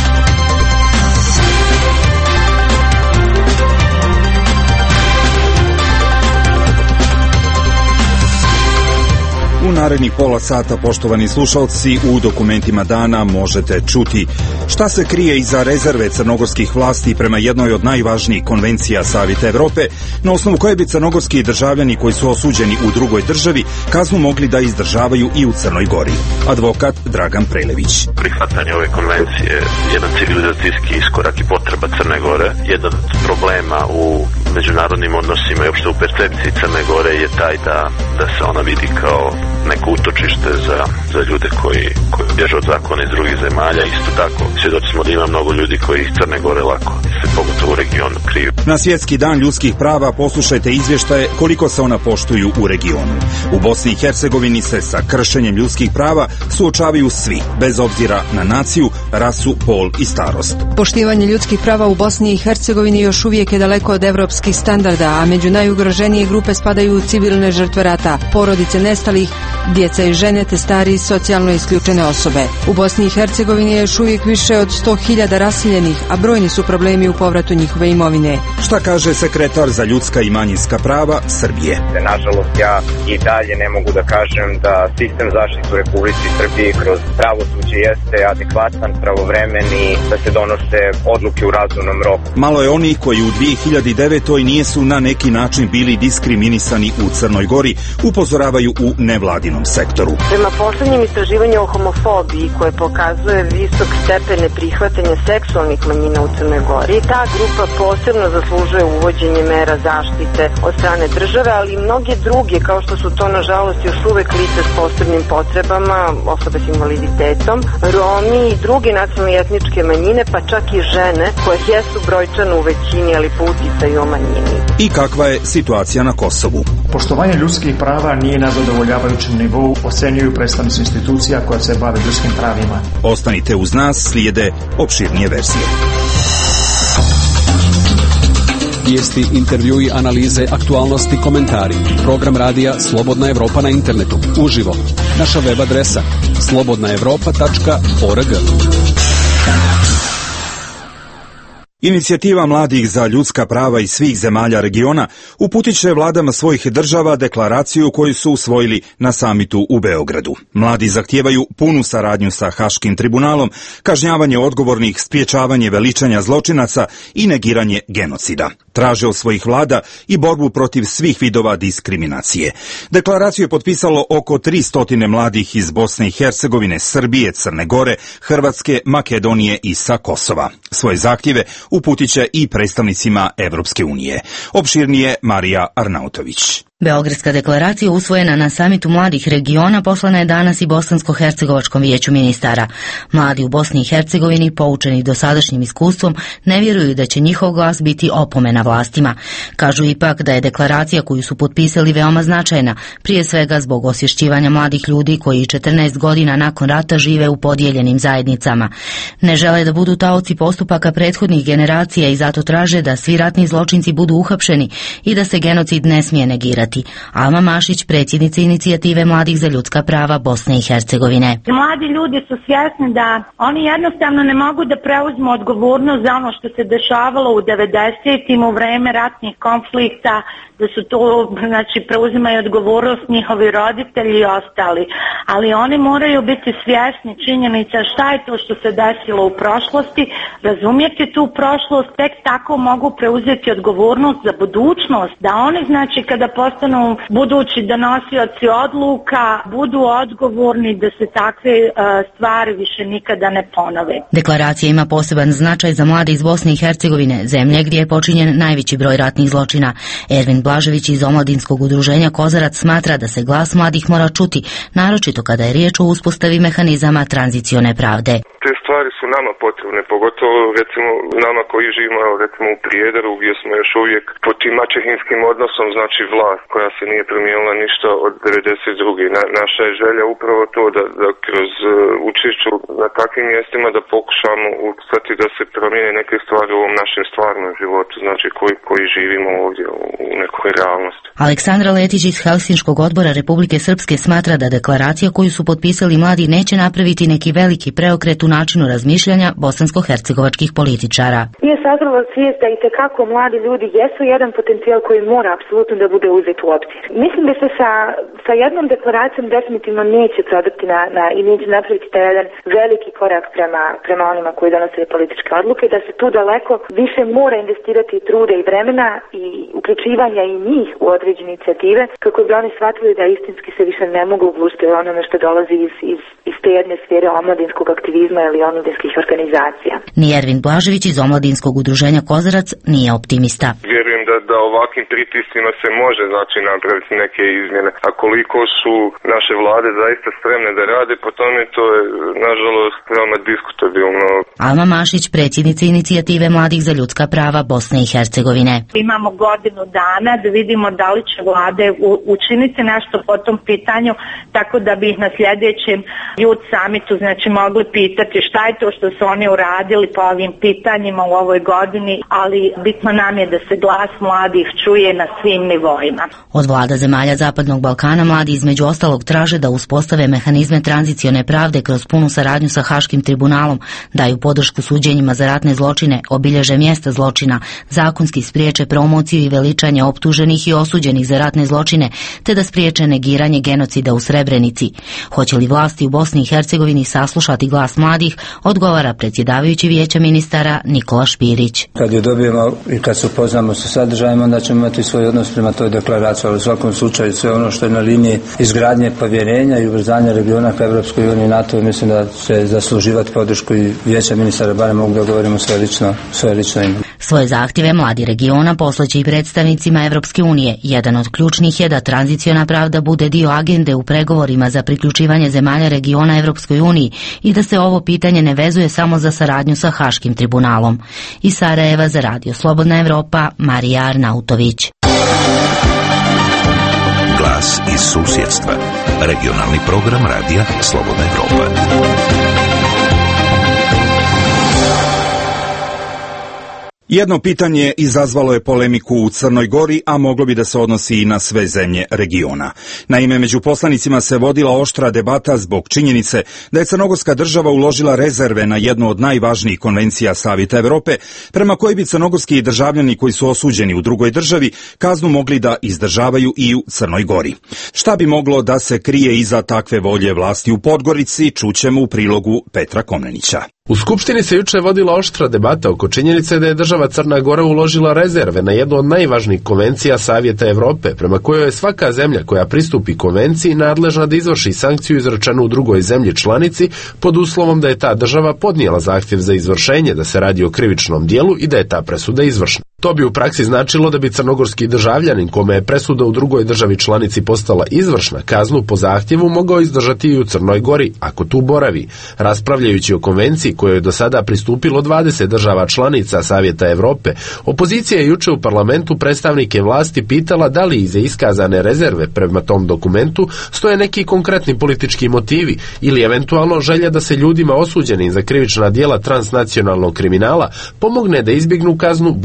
U narednih pola sata, poštovani slušalci, u dokumentima dana možete čuti šta se krije iza rezerve crnogorskih vlasti prema jednoj od najvažnijih konvencija Savjeta Evrope, na osnovu koje bi crnogorski državljani koji su osuđeni u drugoj državi kaznu mogli da izdržavaju i u Crnoj Gori. Advokat Dragan Prelević. Prihvatanje ove konvencije je jedan civilizacijski iskorak i potreba Crne Gore. Jedan od problema u međunarodnim odnosima i uopšte u percepciji Crne Gore je taj da, da se ona vidi kao neko utočište za, za ljude koji, koji bježe od zakona iz drugih zemalja. Isto tako, svjedoci smo da ima mnogo ljudi koji iz Crne Gore lako se pogotovo u regionu kriju. Na Svjetski dan ljudskih prava poslušajte izvještaje koliko se ona poštuju u regionu. U Bosni i Hercegovini se sa kršenjem ljudskih prava suočavaju svi, bez obzira na naciju, rasu, pol i starost. Poštivanje ljudskih prava u Bosni i Hercegovini još uvijek je daleko od evropskih standarda, a među najugroženije grupe spadaju civilne žrtve rata, porodice nestalih, djeca i žene te stari socijalno isključene osobe. U Bosni i Hercegovini je još uvijek više od sto hiljada raseljenih, a brojni su problemi u povratu njihove imovine. Šta kaže sekretar za ljudska i manjinska prava Srbije? Nažalost, ja i dalje ne mogu da kažem da sistem zaštite u Republici Srbiji kroz pravosuđe jeste adekvatan, pravovremeni, da se donose odluke u razumnom roku. Malo je onih koji u dvije hiljade devetoj nijesu na neki način bili diskriminisani u Crnoj Gori, upozoravaju u nevladinom sektoru. Prema poslednjem istraživanju o homofobiji koje pokazuje visok stepen neprihvatanja seksualnih manjina u Crnoj Gori, ta grupa posebno zaslužuje uvođenje mera zaštite od strane države, ali i mnoge druge, kao što su to nažalost još uvek lice s posebnim potrebama, osobe s invaliditetom, Romi i druge nacionalne i etničke manjine, pa čak i žene koje jesu brojčano u većini, ali po uticaju o manjini. I kakva je situacija na Kosovu? Poštovanje ljudskih prava nije na zadovoljavajućem nivou, ocenjuju predstavnici institucija koja se bave ljudskim pravima. Ostanite uz nas, slijede opširnije verzije. Vijesti, intervjui, analize, aktualnosti, komentari. Program radija Slobodna Evropa na internetu. Uživo. Naša web adresa slobodna evropa tačka org. Inicijativa mladih za ljudska prava iz svih zemalja regiona uputit će vladama svojih država deklaraciju koju su usvojili na samitu u Beogradu. Mladi zahtijevaju punu saradnju sa Haškim tribunalom, kažnjavanje odgovornih, spriječavanje veličanja zločinaca i negiranje genocida. Traže od svojih vlada i borbu protiv svih vidova diskriminacije. Deklaraciju je potpisalo oko tristo mladih iz Bosne i Hercegovine, Srbije, Crne Gore, Hrvatske, Makedonije i sa Kosova. Svoje zahtjeve uputit će i predstavnicima Evropske unije. Opširnije Marija Arnautović. Beogradska deklaracija usvojena na samitu mladih regiona poslana je danas i Bosansko-hercegovačkom vijeću ministara. Mladi u Bosni i Hercegovini, poučeni dosadašnjim iskustvom, ne vjeruju da će njihov glas biti opomena vlastima. Kažu ipak da je deklaracija koju su potpisali veoma značajna, prije svega zbog osvješćivanja mladih ljudi koji četrnaest godina nakon rata žive u podijeljenim zajednicama. Ne žele da budu taoci postupaka prethodnih generacija i zato traže da svi ratni zločinci budu uhapšeni i da se genocid ne smije negirati. pomagati. Alma Mašić, predsjednica inicijative Mladih za ljudska prava Bosne i Hercegovine. Mladi ljudi su svjesni da oni jednostavno ne mogu da preuzmu odgovornost za ono što se dešavalo u devedesetim u vreme ratnih konflikta, da su to, znači, preuzimaju odgovornost njihovi roditelji i ostali. Ali oni moraju biti svjesni činjenica šta je to što se desilo u prošlosti, razumjeti tu prošlost, tek tako mogu preuzeti odgovornost za budućnost, da oni, znači, kada postanu budući donosioci odluka, budu odgovorni da se takve uh, stvari više nikada ne ponove. Deklaracija ima poseban značaj za mlade iz Bosne i Hercegovine, zemlje gdje je počinjen najveći broj ratnih zločina. Ervin Blažević iz omladinskog udruženja Kozarac smatra da se glas mladih mora čuti, naročito kada je riječ o uspostavi mehanizama tranzicione pravde. Te stvari su nama potrebne, pogotovo recimo nama koji živimo recimo u Prijedoru gdje smo još uvijek pod tim maćehinskim odnosom, znači vlast koja se nije promijenila ništa od devedeset druge. Na, naša je želja upravo to da, da kroz uh, učešću na takvim mjestima da pokušamo utjecati da se promijene neke stvari u ovom našem stvarnom životu, znači koji, koji živimo ovdje u, u nekoj realnosti. Aleksandra Letić iz Helsinškog odbora Republike Srpske smatra da deklaracija koju su potpisali mladi neće napraviti neki veliki preokret u načinu razmišljanja bosansko-hercegovačkih političara. Nije sazrela svijest da itekako mladi ljudi jesu jedan potencijal koji mora apsolutno da bude uzet u obzir. Mislim da se sa, sa jednom deklaracijom definitivno neće prodati na, na, i neće napraviti taj jedan veliki korak prema, prema onima koji donose političke odluke, da se tu daleko više mora investirati truda i vremena i uključivanja i njih u određene inicijative, kako bi oni shvatili da istinski se više ne mogu uglušiti onome što dolazi iz, iz, iz te jedne sfere omladinskog aktivizma ili omladinskih organizacija. Ni Ervin Blažević iz omladinskog udruženja Kozarac nije optimista. Vjerujem da, da ovakvim pritiscima se može, znači, napraviti neke izmjene. A koliko su naše vlade zaista spremne da rade, po tome to je, nažalost, veoma diskutabilno. Alma Mašić, predsjednica inicijative Mladih za ljudska prava Bosne i Hercegovine. Imamo godinu dana da vidimo da li će vlade učiniti nešto po tom pitanju, tako da bi ih na sljedećem Youth Summitu, znači, mogli pitati šta je to što su oni uradili po ovim pitanjima u ovoj godini, ali bitno nam je da se glas mladih čuje na svim nivoima. Od vlada zemalja Zapadnog Balkana mladi između ostalog traže da uspostave mehanizme tranzicione pravde kroz punu saradnju sa Haškim tribunalom, daju podršku suđenjima za ratne zločine, obilježe mjesta zločina, zakonski spriječe promociju i veličanje optuženih i osuđenih za ratne zločine, te da spriječe negiranje genocida u Srebrenici. Hoće li vlasti u Bosni i Hercegovini saslušati glas mladih, odgovara predsjedavajući vijeća ministara Nikola Špirić. Kad je dobijemo i kad se upoznamo sa sadržajem, onda ćemo imati svoj odnos prema toj deklaraciji, ali u svakom slučaju sve ono što je na liniji izgradnje povjerenja i ubrzanja regiona ka Evropskoj uniji i NATO, mislim da će zasluživati podršku i vijeća ministara, barem mogu da govorimo svoje lično, svoje lično ime. Svoje zahtjeve mladi regiona poslaće i predstavnicima Evropske unije. Jedan od ključnih je da tranziciona pravda bude dio agende u pregovorima za priključivanje zemalja regiona Evropskoj uniji i da se ovo pitanje ne vezuje samo za saradnju sa Haškim tribunalom. Iz Sarajeva za Radio Slobodna Evropa, Marija Arnautović. Glas iz susjedstva. Regionalni program Radija Slobodna Evropa. Jedno pitanje izazvalo je polemiku u Crnoj Gori, a moglo bi da se odnosi i na sve zemlje regiona. Naime, među poslanicima se vodila oštra debata zbog činjenice da je crnogorska država uložila rezerve na jednu od najvažnijih konvencija Savjeta Evrope, prema kojoj bi crnogorski državljani koji su osuđeni u drugoj državi kaznu mogli da izdržavaju i u Crnoj Gori. Šta bi moglo da se krije iza takve volje vlasti u Podgorici, čućemo u prilogu Petra Komnenića. U Skupštini se juče vodila oštra debata oko činjenice da je država Crna Gora uložila rezerve na jednu od najvažnijih konvencija Savjeta Evrope, prema kojoj je svaka zemlja koja pristupi konvenciji nadležna da izvrši sankciju izrečenu u drugoj zemlji članici pod uslovom da je ta država podnijela zahtjev za izvršenje, da se radi o krivičnom dijelu i da je ta presuda izvršna. To bi u praksi značilo da bi crnogorski državljanin kome je presuda u drugoj državi članici postala izvršna, kaznu po zahtjevu mogao izdržati i u Crnoj Gori, ako tu boravi. Raspravljajući o konvenciji kojoj je do sada pristupilo dvadeset država članica Savjeta Evrope, opozicija je juče u parlamentu predstavnike vlasti pitala da li iza iskazane rezerve prema tom dokumentu stoje neki konkretni politički motivi ili eventualno želja da se ljudima osuđenim za krivična djela transnacionalnog kriminala pomogne da izbjegnu kaznu boravkom u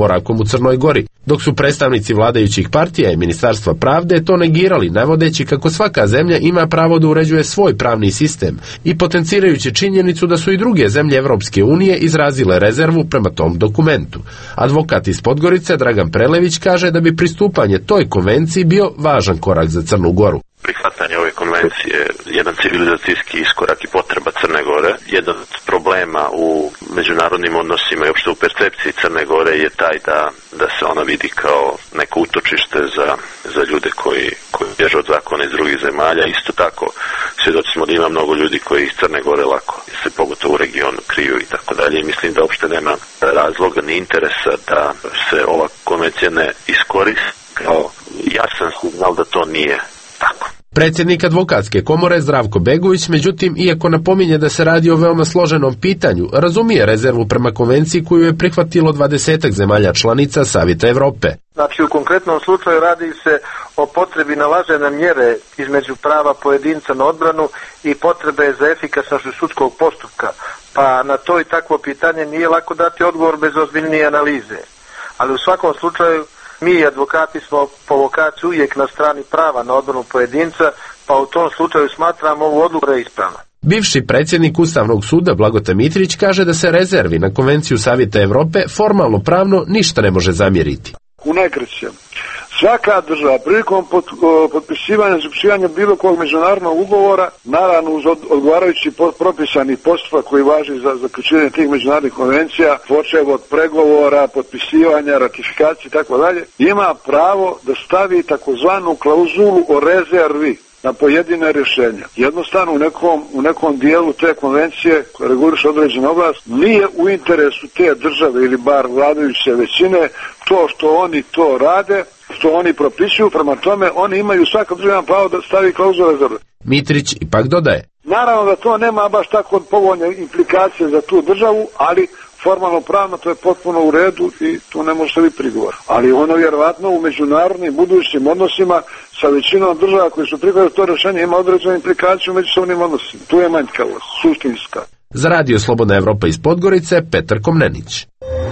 u Crnoj Gori, dok su predstavnici vladajućih partija i Ministarstva pravde to negirali, navodeći kako svaka zemlja ima pravo da uređuje svoj pravni sistem i potencirajući činjenicu da su i druge zemlje Evropske unije izrazile rezervu prema tom dokumentu. Advokat iz Podgorice Dragan Prelević kaže da bi pristupanje toj konvenciji bio važan korak za Crnu Goru. Prihvatanje ove konvencije je jedan civilizacijski iskorak i potreba Crne Gore. Jedan od problema u međunarodnim odnosima i uopšte u percepciji Crne Gore je taj da, da se ona vidi kao neko utočište za, za ljude koji, koji bježe od zakona iz drugih zemalja. Isto tako, svjedoci smo da ima mnogo ljudi koji iz Crne Gore lako se pogotovo u regionu kriju i tako dalje. I mislim da uopšte nema razloga ni interesa da se ova konvencija ne iskoristi kao jasan signal da to nije tako. Predsjednik advokatske komore Zdravko Begović, međutim, iako napominje da se radi o veoma složenom pitanju, razumije rezervu prema konvenciji koju je prihvatilo dvadesetak zemalja članica Savjeta Evrope. Znači, u konkretnom slučaju radi se o potrebi nalaženja mjere između prava pojedinca na odbranu i potrebe za efikasnošću sudskog postupka, pa na to i takvo pitanje nije lako dati odgovor bez ozbiljnije analize. Ali u svakom slučaju mi advokati smo po vokaciji uvijek na strani prava na odbranu pojedinca, pa u tom slučaju smatramo ovu odluku ispravno. Bivši predsjednik Ustavnog suda Blagote Mitrić kaže da se rezervi na Konvenciju Savjeta Evrope formalno pravno ništa ne može zamjeriti. U najkraćem, svaka država prilikom pot, o, potpisivanja i zaključivanja bilo kog međunarodnog ugovora, naravno uz od, odgovarajući pot, propisani postupak koji važi za zaključivanje tih međunarodnih konvencija, počev od pregovora, potpisivanja, ratifikacije i tako dalje, ima pravo da stavi takozvanu klauzulu o rezervi na pojedine rješenja. Jednostavno u nekom, u nekom dijelu te konvencije koja reguliše određenu oblast nije u interesu te države ili bar vladajuće većine to što oni to rade, što oni propisuju, prema tome oni imaju svaka država pravo da stavi klauzulu rezerve. Mitrić ipak dodaje. Naravno da to nema baš tako povoljne implikacije za tu državu, ali formalno pravno to je potpuno u redu i tu ne može biti prigovor. Ali ono vjerovatno u međunarodnim budućim odnosima sa većinom država koji su prihvatili to rješenje ima određenu implikaciju u međusobnim odnosima. Tu je manjkavost, suštinska. Za Radio Slobodna Evropa iz Podgorice, Petar Komnenić.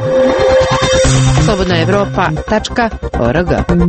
slobodna evropa tačka org.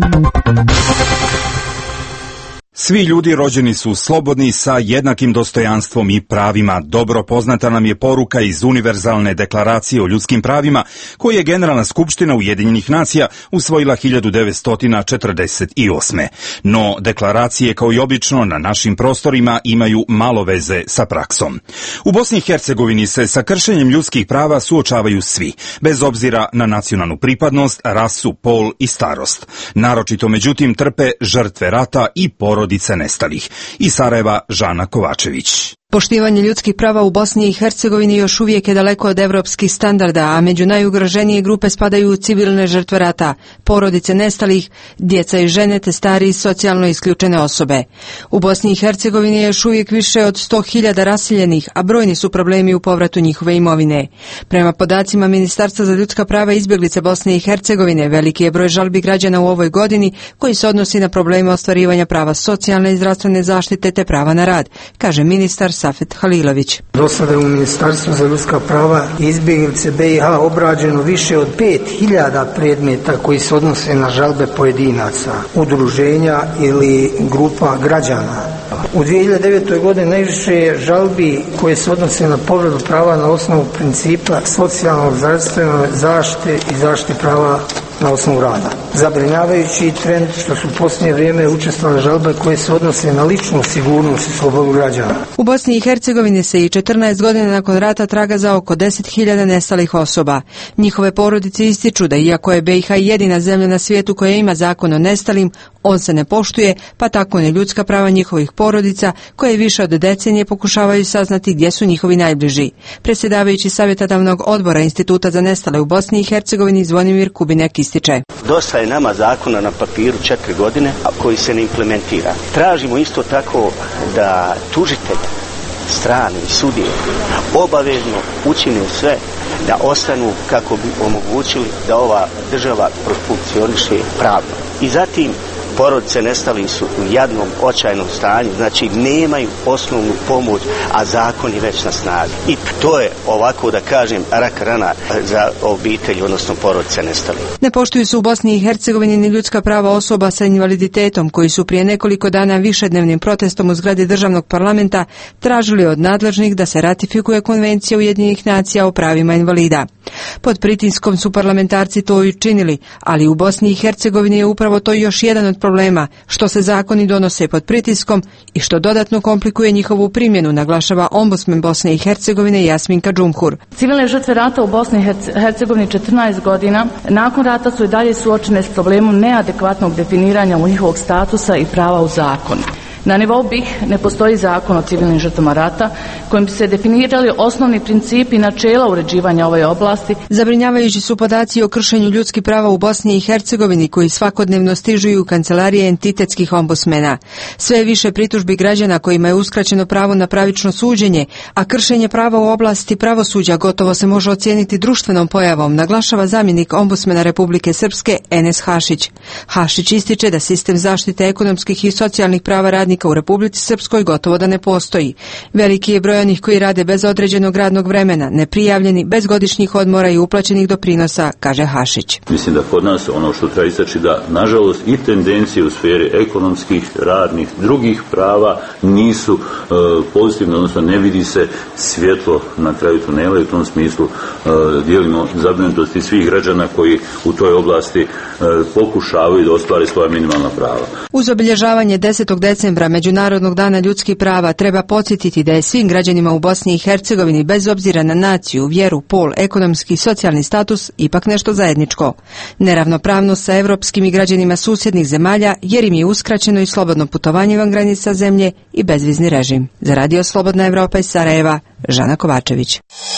Svi ljudi rođeni su slobodni sa jednakim dostojanstvom i pravima. Dobro poznata nam je poruka iz Univerzalne deklaracije o ljudskim pravima, koju je Generalna skupština Ujedinjenih nacija usvojila hiljadu devetsto četrdeset osme. No, deklaracije, kao i obično, na našim prostorima imaju malo veze sa praksom. U Bosni i Hercegovini se sa kršenjem ljudskih prava suočavaju svi, bez obzira na nacionalnu pripadnost, rasu, pol i starost. Naročito, međutim, trpe žrtve rata i porodice nestalih. Iz Sarajeva, Žana Kovačević. Poštivanje ljudskih prava u Bosni i Hercegovini još uvijek je daleko od evropskih standarda, a među najugroženije grupe spadaju civilne žrtve rata, porodice nestalih, djeca i žene te stari i socijalno isključene osobe. U Bosni i Hercegovini je još uvijek više od sto hiljada raseljenih, a brojni su problemi u povratu njihove imovine. Prema podacima Ministarstva za ljudska prava i izbjeglice Bosne i Hercegovine, veliki je broj žalbi građana u ovoj godini koji se odnosi na probleme ostvarivanja prava socijalne i zdravstvene zaštite te prava na rad, kaže ministar Safet Halilović. Do sada u Ministarstvu za ljudska prava i izbjeglice B i H obrađeno više od pet hiljada predmeta koji se odnose na žalbe pojedinaca, udruženja ili grupa građana. U dvije hiljade devetoj. godini najviše je žalbi koje se odnose na povredu prava na osnovu principa socijalnog zdravstvene zaštite i zaštite prava na osnovu rada. Zabrinjavajući trend što su u posljednje vrijeme učestvovale žalbe koje se odnose na ličnu sigurnost i slobodu građana. U Bosni i Hercegovini se i četrnaest godina nakon rata traga za oko deset hiljada nestalih osoba. Njihove porodice ističu da iako je B i H jedina zemlja na svijetu koja ima zakon o nestalim, on se ne poštuje, pa tako ne ljudska prava njihovih porodica koje više od decenije pokušavaju saznati gdje su njihovi najbliži. Predsjedavajući savjetodavnog odbora Instituta za nestale u Bosni i Hercegovini Zvonimir Kubinek ističe. Dosta je nama zakona na papiru četiri godine, a koji se ne implementira. Tražimo isto tako da tužitelj, strane i sudije obavezno učine sve da ostanu kako bi omogućili da ova država profunkcioniše pravno. I zatim porodice nestali su u jadnom, očajnom stanju, znači nemaju osnovnu pomoć, a zakon je već na snazi. I to je, ovako da kažem, rak rana za obitelj, odnosno porodice nestali. Ne poštuju se u Bosni i Hercegovini ni ljudska prava osoba sa invaliditetom, koji su prije nekoliko dana višednevnim protestom u zgradi državnog parlamenta tražili od nadležnih da se ratifikuje Konvencija Ujedinjenih nacija o pravima invalida. Pod pritiskom su parlamentarci to i činili, ali u Bosni i Hercegovini je upravo to još jedan od problema, što se zakoni donose pod pritiskom i što dodatno komplikuje njihovu primjenu, naglašava ombudsman Bosne i Hercegovine Jasminka Džumhur. Civilne žrtve rata u Bosni i Hercegovini četrnaest godina nakon rata su i dalje suočene s problemom neadekvatnog definiranja njihovog statusa i prava u zakonu. Na nivou B i H ne postoji zakon o civilnim žrtvama rata kojim bi se definirali osnovni principi i načela uređivanja ove oblasti. Zabrinjavajući su podaci o kršenju ljudskih prava u Bosni i Hercegovini koji svakodnevno stižu u kancelarije entitetskih ombudsmena. Sve je više pritužbi građana kojima je uskraćeno pravo na pravično suđenje, a kršenje prava u oblasti pravosuđa gotovo se može ocijeniti društvenom pojavom, naglašava zamjenik ombudsmena Republike Srpske Enes Hašić. Hašić ističe da sistem zaštite ekonomskih i socijalnih prava radnika u Republici Srpskoj gotovo da ne postoji. Veliki je broj onih koji rade bez određenog radnog vremena, neprijavljeni, bez godišnjih odmora i uplaćenih doprinosa, kaže Hašić. Mislim da kod nas ono što treba istaći da, nažalost, i tendencije u sferi ekonomskih, radnih, drugih prava nisu e, pozitivne, odnosno ne vidi se svjetlo na kraju tunela i u tom smislu e, dijelimo zabrinutosti svih građana koji u toj oblasti e, pokušavaju da ostvare svoja minimalna prava. Uz obilježavanje desetog decembra Međunarodnog dana ljudskih prava treba podsjetiti da je svim građanima u Bosni i Hercegovini bez obzira na naciju, vjeru, pol, ekonomski i socijalni status ipak nešto zajedničko. Neravnopravnost sa evropskim i građanima susjednih zemalja jer im je uskraćeno i slobodno putovanje van granica zemlje i bezvizni režim. Za Radio Slobodna Evropa iz Sarajeva, Žana Kovačević.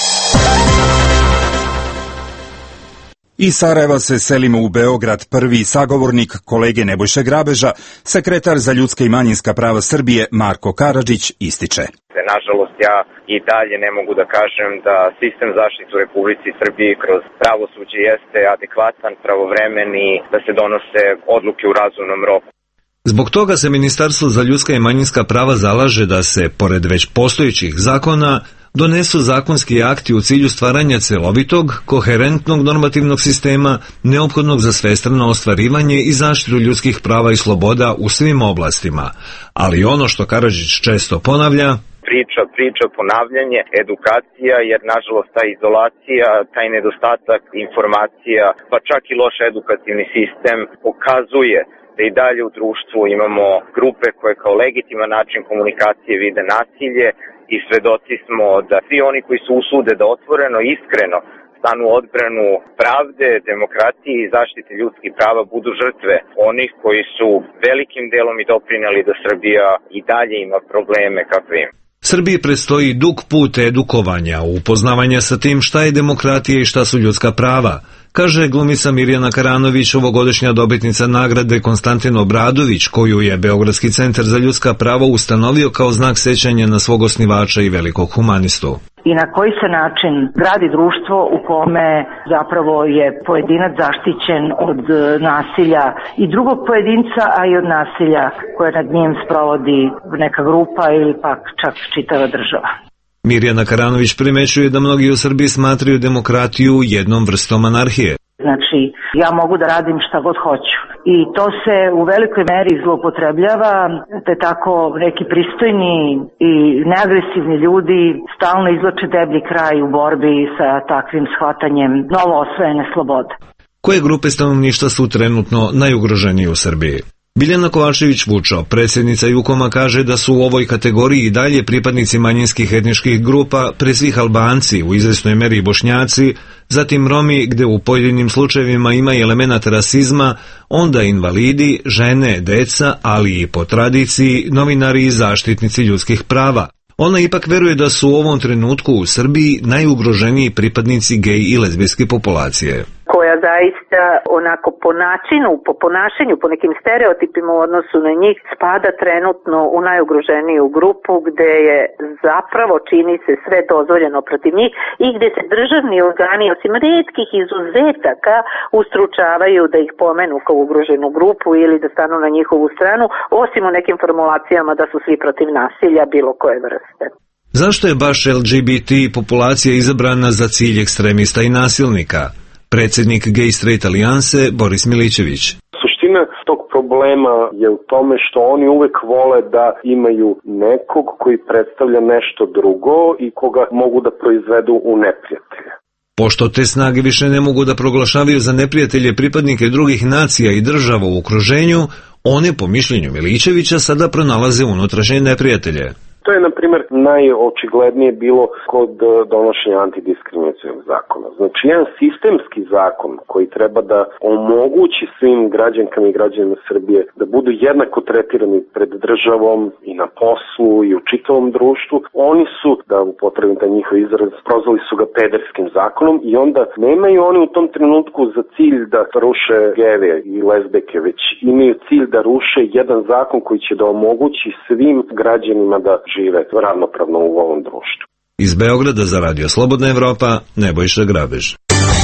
Iz Sarajeva se selimo u Beograd. Prvi sagovornik kolege Nebojše Grabeža, sekretar za ljudska i manjinska prava Srbije Marko Karadžić, ističe. Nažalost, ja i dalje ne mogu da kažem da sistem zaštite u Republici Srbiji kroz pravosuđe jeste adekvatan, pravovremen i da se donose odluke u razumnom roku. Zbog toga se Ministarstvo za ljudska i manjinska prava zalaže da se, pored već postojećih zakona, donesu zakonski akti u cilju stvaranja celovitog, koherentnog normativnog sistema, neophodnog za svestrano ostvarivanje i zaštitu ljudskih prava i sloboda u svim oblastima. Ali ono što Karadžić često ponavlja, Priča, priča, ponavljanje, edukacija, jer nažalost ta izolacija, taj nedostatak informacija, pa čak i loš edukativni sistem pokazuje da i dalje u društvu imamo grupe koje kao legitiman način komunikacije vide nasilje i svedoci smo da svi oni koji se usude da otvoreno i iskreno stanu u odbranu pravde, demokratije i zaštite ljudskih prava budu žrtve onih koji su velikim delom i doprineli da Srbija i dalje ima probleme kakve ima. Srbiji predstoji dug put edukovanja, upoznavanja sa tim šta je demokratija i šta su ljudska prava, kaže glumica Mirjana Karanović, ovogodišnja dobitnica nagrade Konstantin Obradović, koju je Beogradski centar za ljudska prava ustanovio kao znak sećanja na svog osnivača i velikog humanistu. I na koji se način gradi društvo u kome zapravo je pojedinac zaštićen od nasilja i drugog pojedinca, a i od nasilja koje nad njim sprovodi neka grupa ili pak čak čitava država. Mirjana Karanović primećuje da mnogi u Srbiji smatraju demokratiju jednom vrstom anarhije. Znači, ja mogu da radim šta god hoću. I to se u velikoj meri zloupotrebljava, te tako neki pristojni i neagresivni ljudi stalno izvlače deblji kraj u borbi sa takvim shvatanjem novo osvojene slobode. Koje grupe stanovništva su trenutno najugroženije u Srbiji? Biljana Kovačević-Vučo, predsjednica Jukoma, kaže da su u ovoj kategoriji i dalje pripadnici manjinskih etničkih grupa, pre svih Albanci, u izvesnoj meri i Bošnjaci, zatim Romi, gde u pojedinim slučajevima ima i elemenata rasizma, onda invalidi, žene, deca, ali i po tradiciji novinari i zaštitnici ljudskih prava. Ona ipak veruje da su u ovom trenutku u Srbiji najugroženiji pripadnici gej i lezbijske populacije. Koja zaista zaista onako po načinu, po ponašanju, po nekim stereotipima u odnosu na njih spada trenutno u najugroženiju grupu gde je zapravo čini se sve dozvoljeno protiv njih i gde se državni organi osim retkih izuzetaka ustručavaju da ih pomenu kao ugroženu grupu ili da stanu na njihovu stranu, osim u nekim formulacijama da su svi protiv nasilja bilo koje vrste. Zašto je baš L G B T populacija izabrana za cilj ekstremista i nasilnika? Predsjednik Gay Straight Alijanse Boris Milićević. Suština tog problema je u tome što oni uvek vole da imaju nekog koji predstavlja nešto drugo i koga mogu da proizvedu u neprijatelja. Pošto te snage više ne mogu da proglašavaju za neprijatelje pripadnike drugih nacija i država u okruženju, one, po mišljenju Milićevića, sada pronalaze unutrašnje neprijatelje. To je, na primjer, najočiglednije bilo kod donošenja antidiskriminacionog zakona. Znači, jedan sistemski zakon koji treba da omogući svim građankama i građanima Srbije da budu jednako tretirani pred državom i na poslu i u čitavom društvu, oni su, da upotrebim taj njihov izraz, prozvali su ga pederskim zakonom i onda nemaju oni u tom trenutku za cilj da ruše gejeve i lezbeke, već imaju cilj da ruše jedan zakon koji će da omogući svim građanima da žive ravnopravno u ovom društvu. Iz Beograda za Radio Slobodna Evropa, Nebojša Grabež.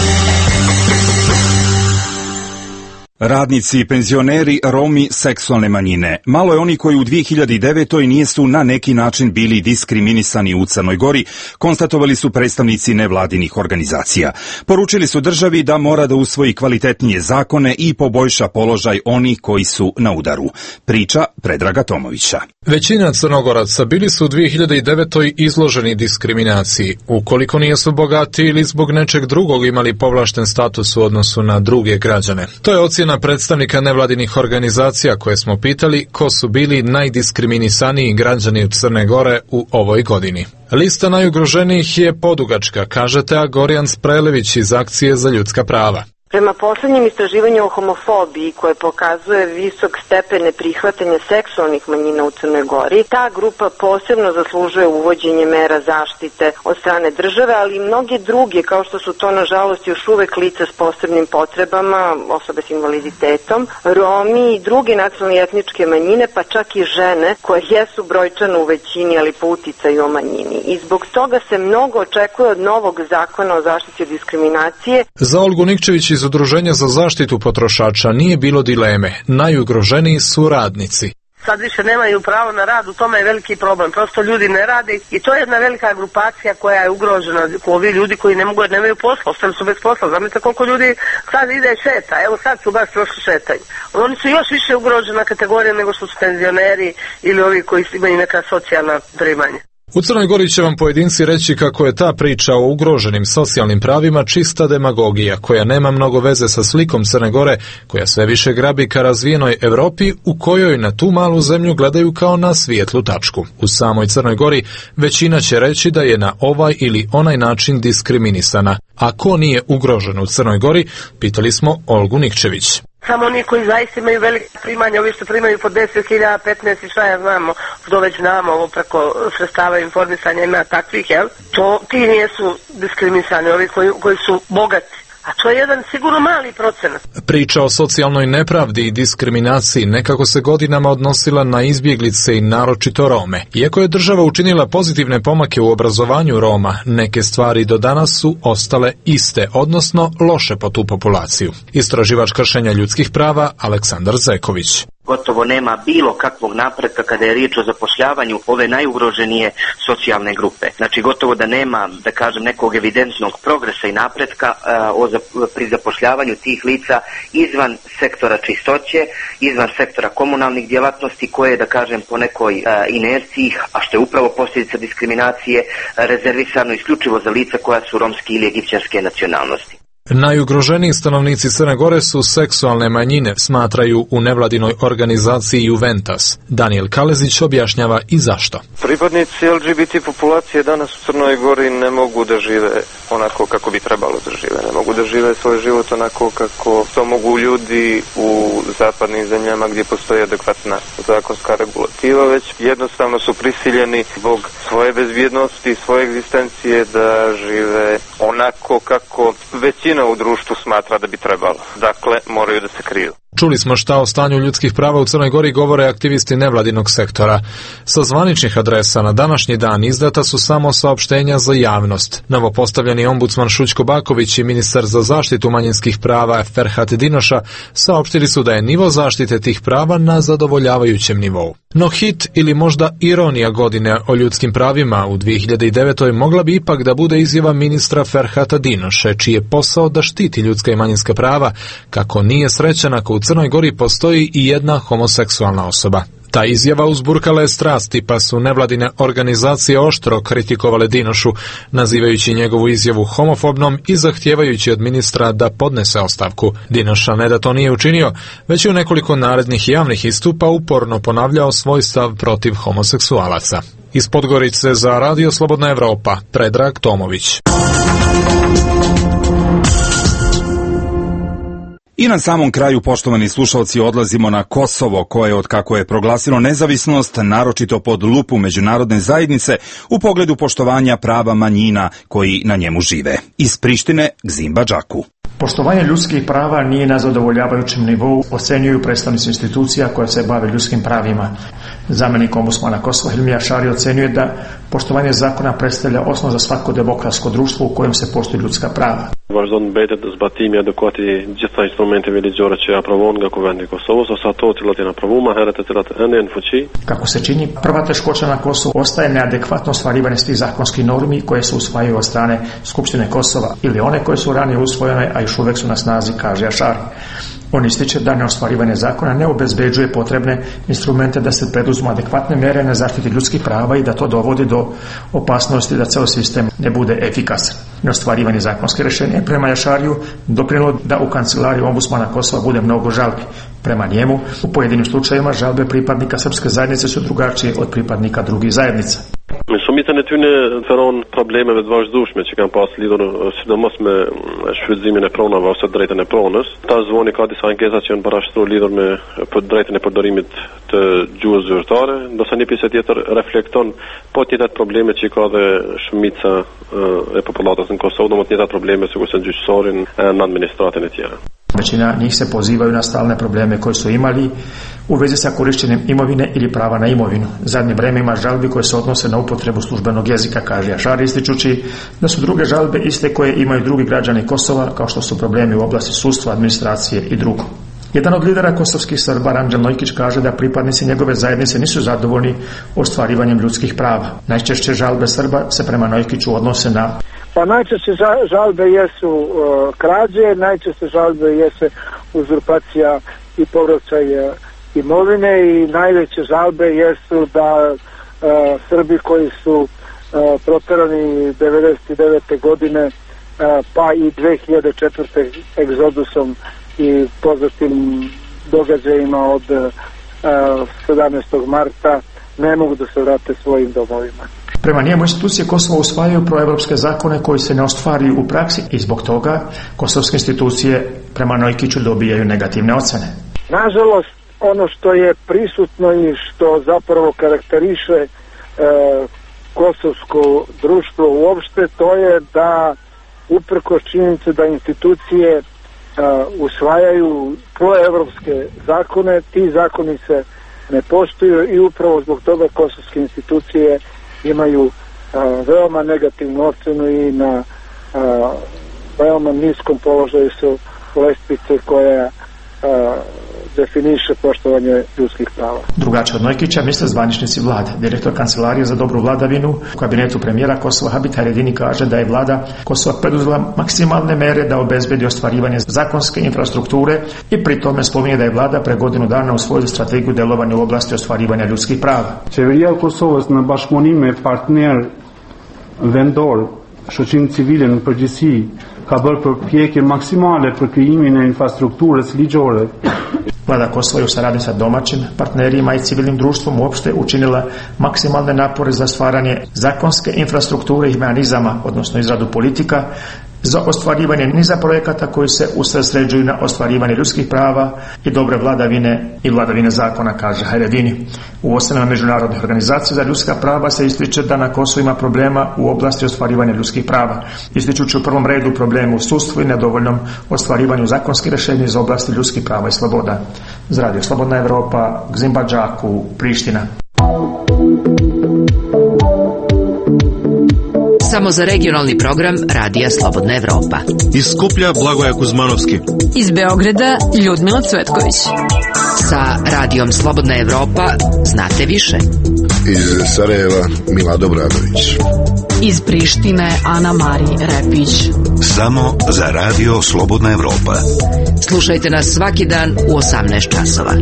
Radnici, penzioneri, Romi, seksualne manjine. Malo je oni koji u dvije hiljade devetoj nisu na neki način bili diskriminisani u Crnoj Gori, konstatovali su predstavnici nevladinih organizacija. Poručili su državi da mora da usvoji kvalitetnije zakone i poboljša položaj onih koji su na udaru. Priča Predraga Tomovića. Većina Crnogoraca bili su u dvije hiljade devetoj izloženi diskriminaciji, ukoliko nisu bogati ili zbog nečeg drugog imali povlašten status u odnosu na druge građane. To je ocjena predstavnika nevladinih organizacija koje smo pitali ko su bili najdiskriminisaniji građani Crne Gore u ovoj godini. Lista najugroženijih je podugačka, kaže Tea Gorjan Sprelević iz Akcije za ljudska prava. Prema poslednjem istraživanju o homofobiji koje pokazuje visok stepen neprihvatanja seksualnih manjina u Crnoj Gori, ta grupa posebno zaslužuje uvođenje mera zaštite od strane države, ali i mnoge druge, kao što su to nažalost još uvek lica s posebnim potrebama, osobe s invaliditetom, Romi i druge nacionalne i etničke manjine, pa čak i žene koje jesu brojčano u većini, ali po uticaju o manjini. I zbog toga se mnogo očekuje od novog zakona o zaštiti od diskriminacije. Za Olgu Nikčević iz Udruženja za zaštitu potrošača nije bilo dileme. Najugroženiji su radnici. Sad više nemaju pravo na rad, u tome je veliki problem. Prosto ljudi ne rade i to je jedna velika grupacija koja je ugrožena. Ovi ljudi koji ne mogu, nemaju posla, ostali su bez posla. Zamislite koliko ljudi sad ide šeta. Evo sad su baš prošli šetanje. Oni su još više ugrožena kategorija nego što su penzioneri ili ovi koji imaju neka socijalna primanja. U Crnoj Gori će vam pojedinci reći kako je ta priča o ugroženim socijalnim pravima čista demagogija, koja nema mnogo veze sa slikom Crne Gore, koja sve više grabi ka razvijenoj Evropi, u kojoj na tu malu zemlju gledaju kao na svijetlu tačku. U samoj Crnoj Gori većina će reći da je na ovaj ili onaj način diskriminisana. A ko nije ugrožen u Crnoj Gori, pitali smo Olgu Nikčević. Samo oni koji zaista imaju velike primanja, ovi što primaju po deset hiljada, petnaest i šta ja znamo, što već znamo, ovo preko sredstava informisanja ima takvih, jel? To ti nisu diskriminisani, ovi koji, koji su bogati. A to je jedan sigurno mali procenat. Priča o socijalnoj nepravdi i diskriminaciji nekako se godinama odnosila na izbjeglice i naročito Rome. Iako je država učinila pozitivne pomake u obrazovanju Roma, neke stvari do danas su ostale iste, odnosno loše po tu populaciju. Istraživač kršenja ljudskih prava Aleksandar Zeković. Gotovo nema bilo kakvog napretka kada je riječ o zapošljavanju ove najugroženije socijalne grupe. Znači gotovo da nema, da kažem, nekog evidentnog progresa i napretka uh, o zap, pri zapošljavanju tih lica izvan sektora čistoće, izvan sektora komunalnih djelatnosti koje, da kažem, po nekoj uh, inerciji, a što je upravo posljedica diskriminacije, rezervisano isključivo za lica koja su romske ili egipćanske nacionalnosti. Najugroženiji stanovnici Crne Gore su seksualne manjine, smatraju u nevladinoj organizaciji Juventus. Daniel Kalezić objašnjava i zašto. Pripadnici L G B T populacije danas u Crnoj Gori ne mogu da žive onako kako bi trebalo da žive. Ne mogu da žive svoj život onako kako to mogu ljudi u zapadnim zemljama gdje postoji adekvatna zakonska regulativa, već jednostavno su prisiljeni zbog svoje bezbjednosti, svoje egzistencije da žive onako kako većina većina u društvu smatra da bi trebalo. Dakle, moraju da se kriju. Čuli smo šta o stanju ljudskih prava u Crnoj Gori govore aktivisti nevladinog sektora. Sa zvaničnih adresa na današnji dan izdata su samo saopštenja za javnost. Novopostavljeni ombudsman Šućko Baković i ministar za zaštitu manjinskih prava Ferhat Dinoša saopštili su da je nivo zaštite tih prava na zadovoljavajućem nivou. No hit ili možda ironija godine o ljudskim pravima u dvije hiljade devetoj mogla bi ipak da bude izjava ministra Ferhata Dinoše, čiji je posao da štiti ljudska i manjinska prava, kako nije srećan ako u Crnoj Gori postoji i jedna homoseksualna osoba. Ta izjava uzburkala je strasti, pa su nevladine organizacije oštro kritikovale Dinošu, nazivajući njegovu izjavu homofobnom i zahtijevajući od ministra da podnese ostavku. Dinoša ne da to nije učinio, već je u nekoliko narednih javnih istupa uporno ponavljao svoj stav protiv homoseksualaca. Iz Podgorice za Radio Slobodna Evropa, Predrag Tomović. I na samom kraju, poštovani slušalci, odlazimo na Kosovo, koje od kako je proglasilo nezavisnost, naročito pod lupu međunarodne zajednice u pogledu poštovanja prava manjina koji na njemu žive. Iz Prištine, Gzimba Džaku. Poštovanje ljudskih prava nije na zadovoljavajućem nivou, ocenjuju predstavnici institucija koje se bave ljudskim pravima. Zamjenik ombudsmana Kosova Hilmi Jašari ocenjuje da poštovanje zakona predstavlja osnov za svako demokratsko društvo u kojem se poštuju ljudska prava. Vazhdon mbetet zbatimi adekuati gjitha instrumenteve ligjore që aprovon nga Kuvendi i Kosovës ose ato të cilat janë aprovuar herët e cilat ende në fuqi. Kako se čini, prva teškoća na Kosovu ostaje neadekvatno ostvarivanje svih zakonskih normi koje se usvajaju od strane Skupštine Kosova ili one koje su ranije usvojene, a još uvek su na snazi, kaže Jašari. On ističe da neostvarivanje zakona ne obezbeđuje potrebne instrumente da se preduzmu adekvatne mere na zaštiti ljudskih prava i da to dovodi do opasnosti da ceo sistem ne bude efikasan. Neostvarivanje zakonske rješenja je prema Jašariju doprinijelo da u kancelariji ombudsmana Kosova bude mnogo žalbi. Prema njemu, u pojedinim slučajevima žalbe pripadnika srpske zajednice su drugačije od pripadnika drugih zajednica. Me shumicën e tyre thoron problemeve të vazhdueshme që kanë pas lidhur sidomos me shfrytëzimin e pronave ose drejtën e pronës. Ta zvoni ka disa ankesa që janë parashtruar lidhur me drejtën e përdorimit të gjuhës zyrtare, ndërsa një pjesë tjetër reflekton po të njëjtat probleme që ka dhe shumica e popullatës në Kosovë, domethënë të njëjtat probleme sikurse në gjyqësorin, në administratën e tjera. Većina njih se pozivaju na stalne probleme koje su imali u vezi sa korištenjem imovine ili prava na imovinu. Zadnje vreme ima žalbi koje se odnose na upotrebu službenog jezika, kaže Jašari, ističući da su druge žalbe iste koje imaju drugi građani Kosova, kao što su problemi u oblasti sudstva, administracije i drugo. Jedan od lidera kosovskih Srba, Ranđel Nojkić, kaže da pripadnici njegove zajednice nisu zadovoljni ostvarivanjem ljudskih prava. Najčešće žalbe Srba se prema Nojkiću odnose na... Pa najčešće žalbe jesu uh, krađe, najčešće žalbe jesu uzurpacija i povraćaj imovine i najveće žalbe jesu da uh, Srbi koji su uh, proterani devedeset devete godine uh, pa i dve hiljade četvrte egzodusom i poznatim događajima od uh, sedamnaestog marta ne mogu da se vrate svojim domovima. Prema njemu institucije Kosova usvajaju proevropske zakone koji se ne ostvaruju u praksi i zbog toga kosovske institucije prema Nojkiću dobijaju negativne ocene. Nažalost, ono što je prisutno i što zapravo karakteriše e, kosovsko društvo uopšte, to je da uprkos činjenice da institucije e, usvajaju proevropske zakone, ti zakoni se ne poštuju i upravo zbog toga kosovske institucije imaju a, veoma negativnu ocenu i na a, veoma niskom položaju su lestvice koja a, definiše poštovanje ljudskih prava. Drugačije od Nojkića misle zvaničnici vlade. Direktor Kancelarije za dobru vladavinu u kabinetu premijera Kosova Habit Haredini kaže da je vlada Kosova preduzela maksimalne mere da obezbedi ostvarivanje zakonske infrastrukture i pri tome spominje da je vlada pre godinu dana usvojila strategiju delovanja u oblasti ostvarivanja ljudskih prava. Qeveria e Kosovës në bashkëpunim me partner vendor, shoqërinë civile në përgjithësi, ka bërë përpjekje maksimale për krijimin e infrastrukturës ligjore. Vlada Kosova je u saradnji sa domaćim partnerima i civilnim društvom uopšte učinila maksimalne napore za stvaranje zakonske infrastrukture i mehanizama, odnosno izradu politika za ostvarivanje niza projekata koji se usredsređuju na ostvarivanje ljudskih prava i dobre vladavine i vladavine zakona, kaže Hajredini. U osnovama međunarodnih organizacija za ljudska prava se ističe da na Kosovu ima problema u oblasti ostvarivanja ljudskih prava, ističući u prvom redu problemu u sudstvu i nedovoljnom ostvarivanju zakonskih rješenja iz oblasti ljudskih prava i sloboda. Za Radio Slobodna Evropa, Gzim Badžaku, Priština. Samo za regionalni program Radija Slobodna Evropa. Iz Skuplja Blagoja Kuzmanovski. Iz Beograda Ljudmila Cvetković. Sa Radijom Slobodna Evropa znate više. Iz Sarajeva Milado Bradović. Iz Prištine Ana Mari Repić. Samo za Radio Slobodna Evropa. Slušajte nas svaki dan u osamnaest časova.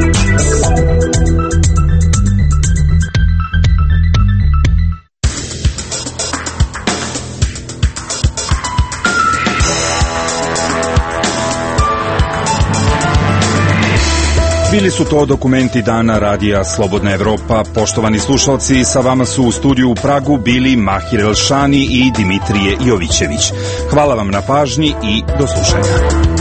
Bili su to dokumenti dana Radija Slobodna Evropa. Poštovani slušalci, sa vama su u studiju u Pragu bili Mahir Elšani i Dimitrije Jovićević. Hvala vam na pažnji i do slušanja.